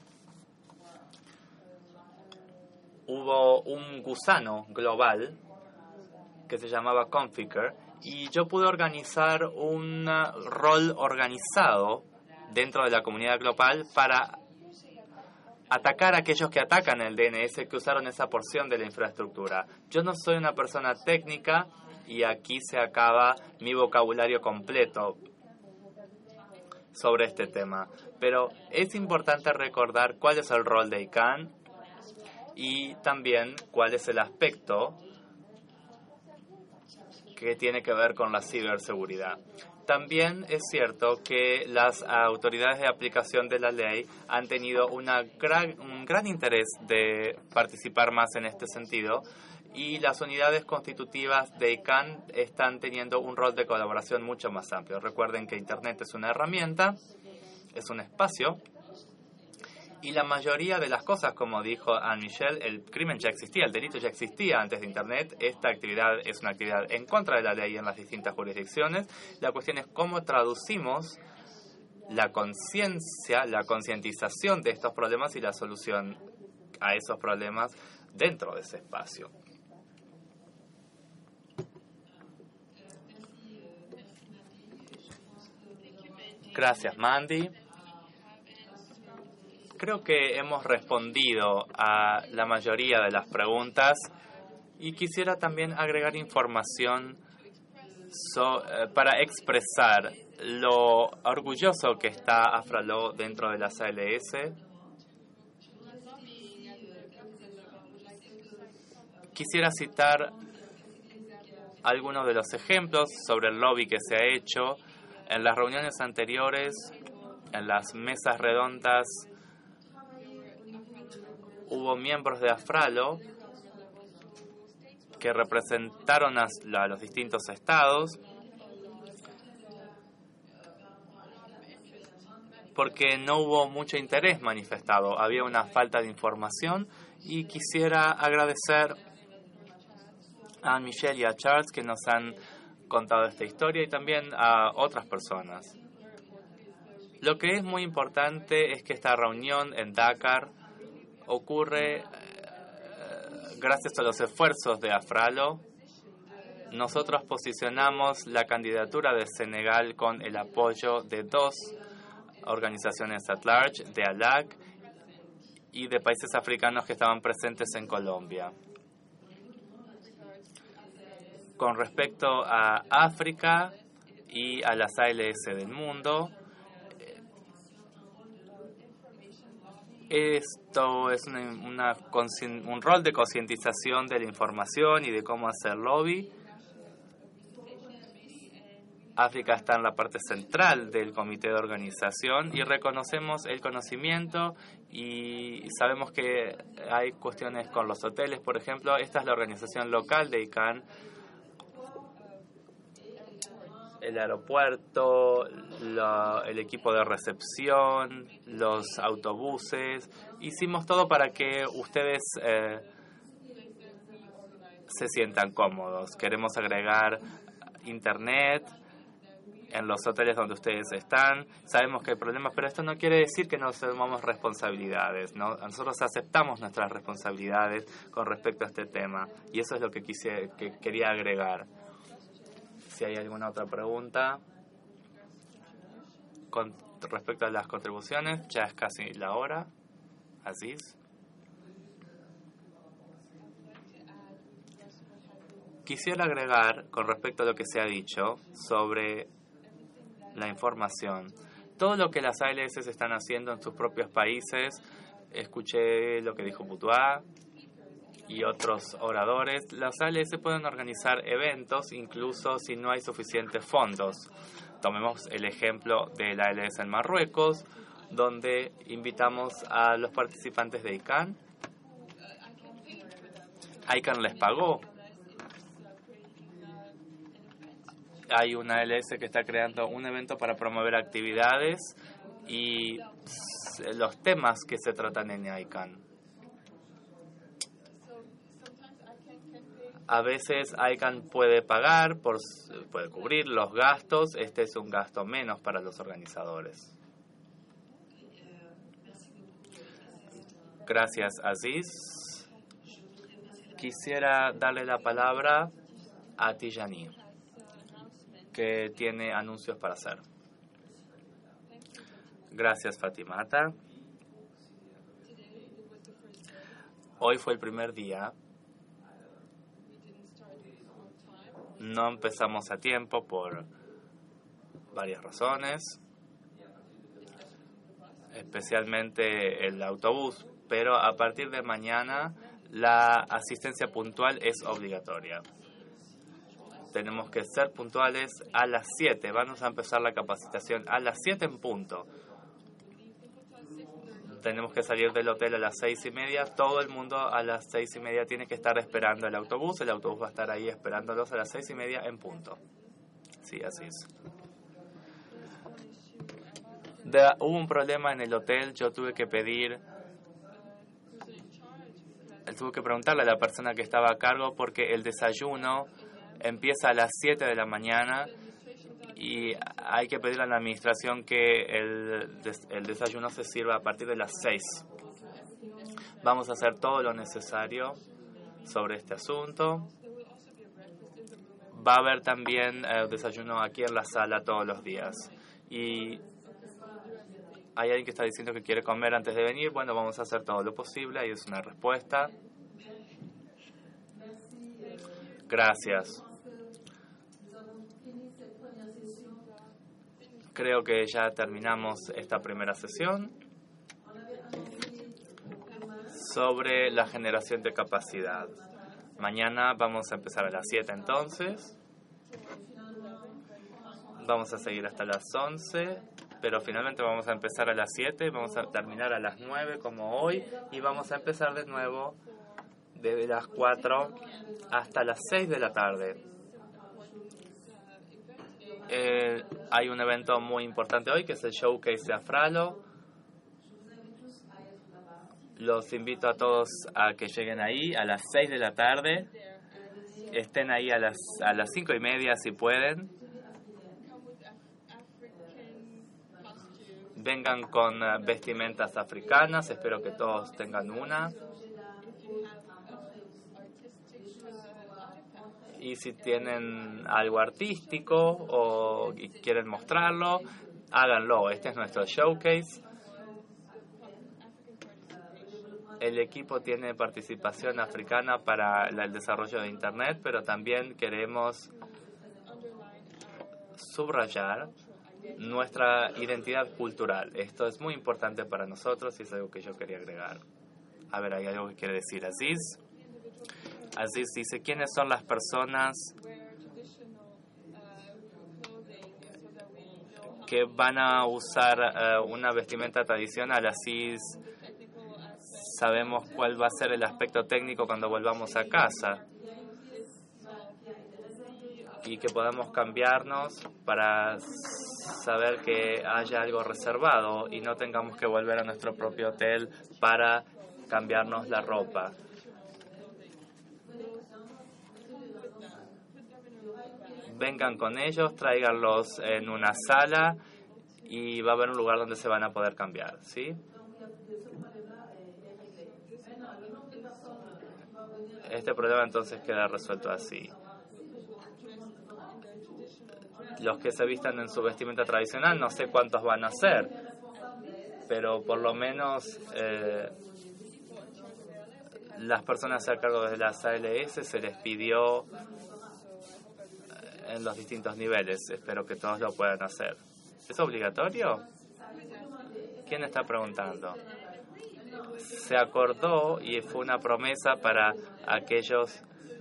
hubo un gusano global que se llamaba Conficker y yo pude organizar un rol organizado dentro de la comunidad global para atacar a aquellos que atacan el DNS, que usaron esa porción de la infraestructura. Yo no soy una persona técnica y aquí se acaba mi vocabulario completo sobre este tema. Pero es importante recordar cuál es el rol de ICANN y también cuál es el aspecto que tiene que ver con la ciberseguridad. También es cierto que las autoridades de aplicación de la ley han tenido un gran interés de participar más en este sentido y las unidades constitutivas de ICANN están teniendo un rol de colaboración mucho más amplio. Recuerden que Internet es una herramienta, es un espacio y la mayoría de las cosas, como dijo Anne Michel, el crimen ya existía, el delito ya existía antes de Internet. Esta actividad es una actividad en contra de la ley en las distintas jurisdicciones. La cuestión es cómo traducimos la conciencia, la concientización de estos problemas y la solución a esos problemas dentro de ese espacio. Gracias, Mandy. Creo que hemos respondido a la mayoría de las preguntas y quisiera también agregar información para expresar lo orgulloso que está AFRA-Law dentro de las ALS. Quisiera citar algunos de los ejemplos sobre el lobby que se ha hecho en las reuniones anteriores, en las mesas redondas. Hubo miembros de AFRA-Law que representaron a los distintos estados porque no hubo mucho interés manifestado. Había una falta de información y quisiera agradecer a Michelle y a Charles que nos han contado esta historia y también a otras personas. Lo que es muy importante es que esta reunión en Dakar ocurre gracias a los esfuerzos de AFRA-Law. Nosotros posicionamos la candidatura de Senegal con el apoyo de 2 organizaciones at large, de ALAC y de países africanos que estaban presentes en Colombia. Con respecto a África y a las ALS del mundo, esto es un rol de concientización de la información y de cómo hacer lobby. África está en la parte central del comité de organización y reconocemos el conocimiento y sabemos que hay cuestiones con los hoteles, por ejemplo. Esta es la organización local de ICANN. El aeropuerto, el equipo de recepción, los autobuses. Hicimos todo para que ustedes se sientan cómodos. Queremos agregar Internet en los hoteles donde ustedes están. Sabemos que hay problemas, pero esto no quiere decir que no tomamos responsabilidades, ¿no? Nosotros aceptamos nuestras responsabilidades con respecto a este tema. Y eso es lo que quería agregar. Si hay alguna otra pregunta, con respecto a las contribuciones, ya es casi la hora. Aziz. Quisiera agregar con respecto a lo que se ha dicho sobre la información. Todo lo que las ALS están haciendo en sus propios países, escuché lo que dijo Boudoir y otros oradores. Las ALS pueden organizar eventos incluso si no hay suficientes fondos. Tomemos el ejemplo de la ALS en Marruecos, donde invitamos a los participantes de ICANN. ICANN les pagó. Hay una ALS que está creando un evento para promover actividades y los temas que se tratan en ICANN. A veces ICANN puede pagar, puede cubrir los gastos. Este es un gasto menos para los organizadores. Gracias, Aziz. Quisiera darle la palabra a Tijani, que tiene anuncios para hacer. Gracias, Fatimata. Hoy fue el primer día. No empezamos a tiempo por varias razones, especialmente el autobús, pero a partir de mañana la asistencia puntual es obligatoria. Tenemos que ser puntuales a las 7. Vamos a empezar la capacitación a las 7 en punto. Tenemos que salir del hotel a las 6:30. Todo el mundo a las 6:30 tiene que estar esperando el autobús. El autobús va a estar ahí esperándolos a las 6:30 en punto. Sí, así es. Hubo un problema en el hotel. Yo tuve que preguntarle a la persona que estaba a cargo porque el desayuno empieza a las 7 de la mañana y hay que pedirle a la administración que el desayuno se sirva a partir de las 6. Vamos a hacer todo lo necesario sobre este asunto. Va a haber también desayuno aquí en la sala todos los días. Y hay alguien que está diciendo que quiere comer antes de venir. Bueno, vamos a hacer todo lo posible. Ahí es una respuesta. Gracias. Creo que ya terminamos esta primera sesión sobre la generación de capacidad. Mañana vamos a empezar a las 7 entonces. Vamos a seguir hasta las 11, pero finalmente vamos a empezar a las 7, vamos a terminar a las 9 como hoy y vamos a empezar de nuevo desde las 4 hasta las 6 de la tarde. Hay un evento muy importante hoy que es el Showcase de Afralo. Los invito a todos a que lleguen ahí a las 6 de la tarde. Estén ahí a las 5:30 si pueden. Vengan con vestimentas africanas. Espero que todos tengan una. Y si tienen algo artístico o quieren mostrarlo, háganlo. Este es nuestro showcase. El equipo tiene participación africana para el desarrollo de Internet, pero también queremos subrayar nuestra identidad cultural. Esto es muy importante para nosotros y es algo que yo quería agregar. A ver, ¿hay algo que quiere decir Aziz? Aziz dice, ¿quiénes son las personas que van a usar una vestimenta tradicional? Así sabemos cuál va a ser el aspecto técnico cuando volvamos a casa y que podamos cambiarnos para saber que haya algo reservado y no tengamos que volver a nuestro propio hotel para cambiarnos la ropa. Vengan con ellos, tráiganlos en una sala y va a haber un lugar donde se van a poder cambiar, ¿sí? Este problema entonces queda resuelto así. los que se vistan en su vestimenta tradicional, no sé cuántos van a ser, pero por lo menos las personas a cargo de las ALS se les pidió en los distintos niveles. Espero que todos lo puedan hacer. ¿Es obligatorio? ¿Quién está preguntando? Se acordó y fue una promesa para aquellos.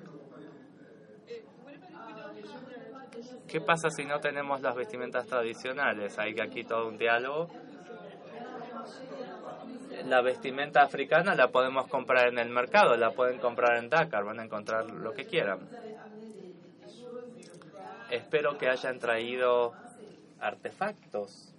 ¿Qué pasa si no tenemos las vestimentas tradicionales? Hay aquí todo un diálogo. La vestimenta africana la podemos comprar en el mercado, la pueden comprar en Dakar, van a encontrar lo que quieran. Espero que hayan traído artefactos.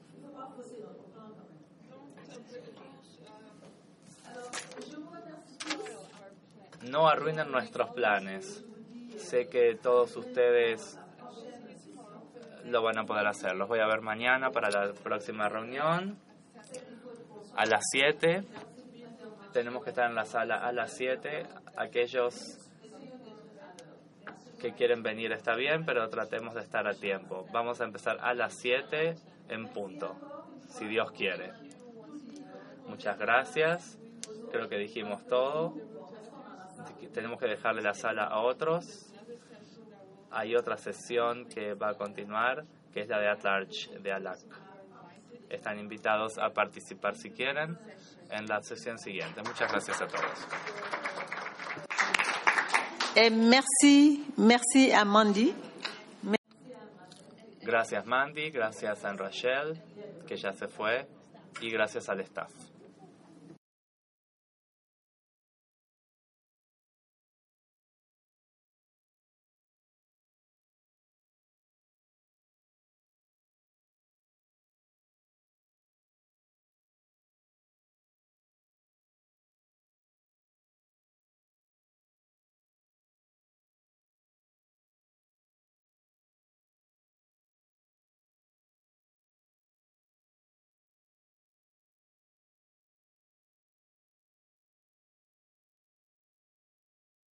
No arruinen nuestros planes. Sé que todos ustedes lo van a poder hacer. Los voy a ver mañana para la próxima reunión. A las 7. Tenemos que estar en la sala a las 7. Aquellos que quieren venir está bien, pero tratemos de estar a tiempo. Vamos a empezar a las 7 en punto, si Dios quiere. Muchas gracias. Creo que dijimos todo. Tenemos que dejarle la sala a otros. Hay otra sesión que va a continuar, que es la de At Large de ALAC. Están invitados a participar si quieren en la sesión siguiente. Muchas gracias a todos. Merci a Mandy. Gracias Mandy, gracias a Rachel, que ya se fue, y gracias al staff.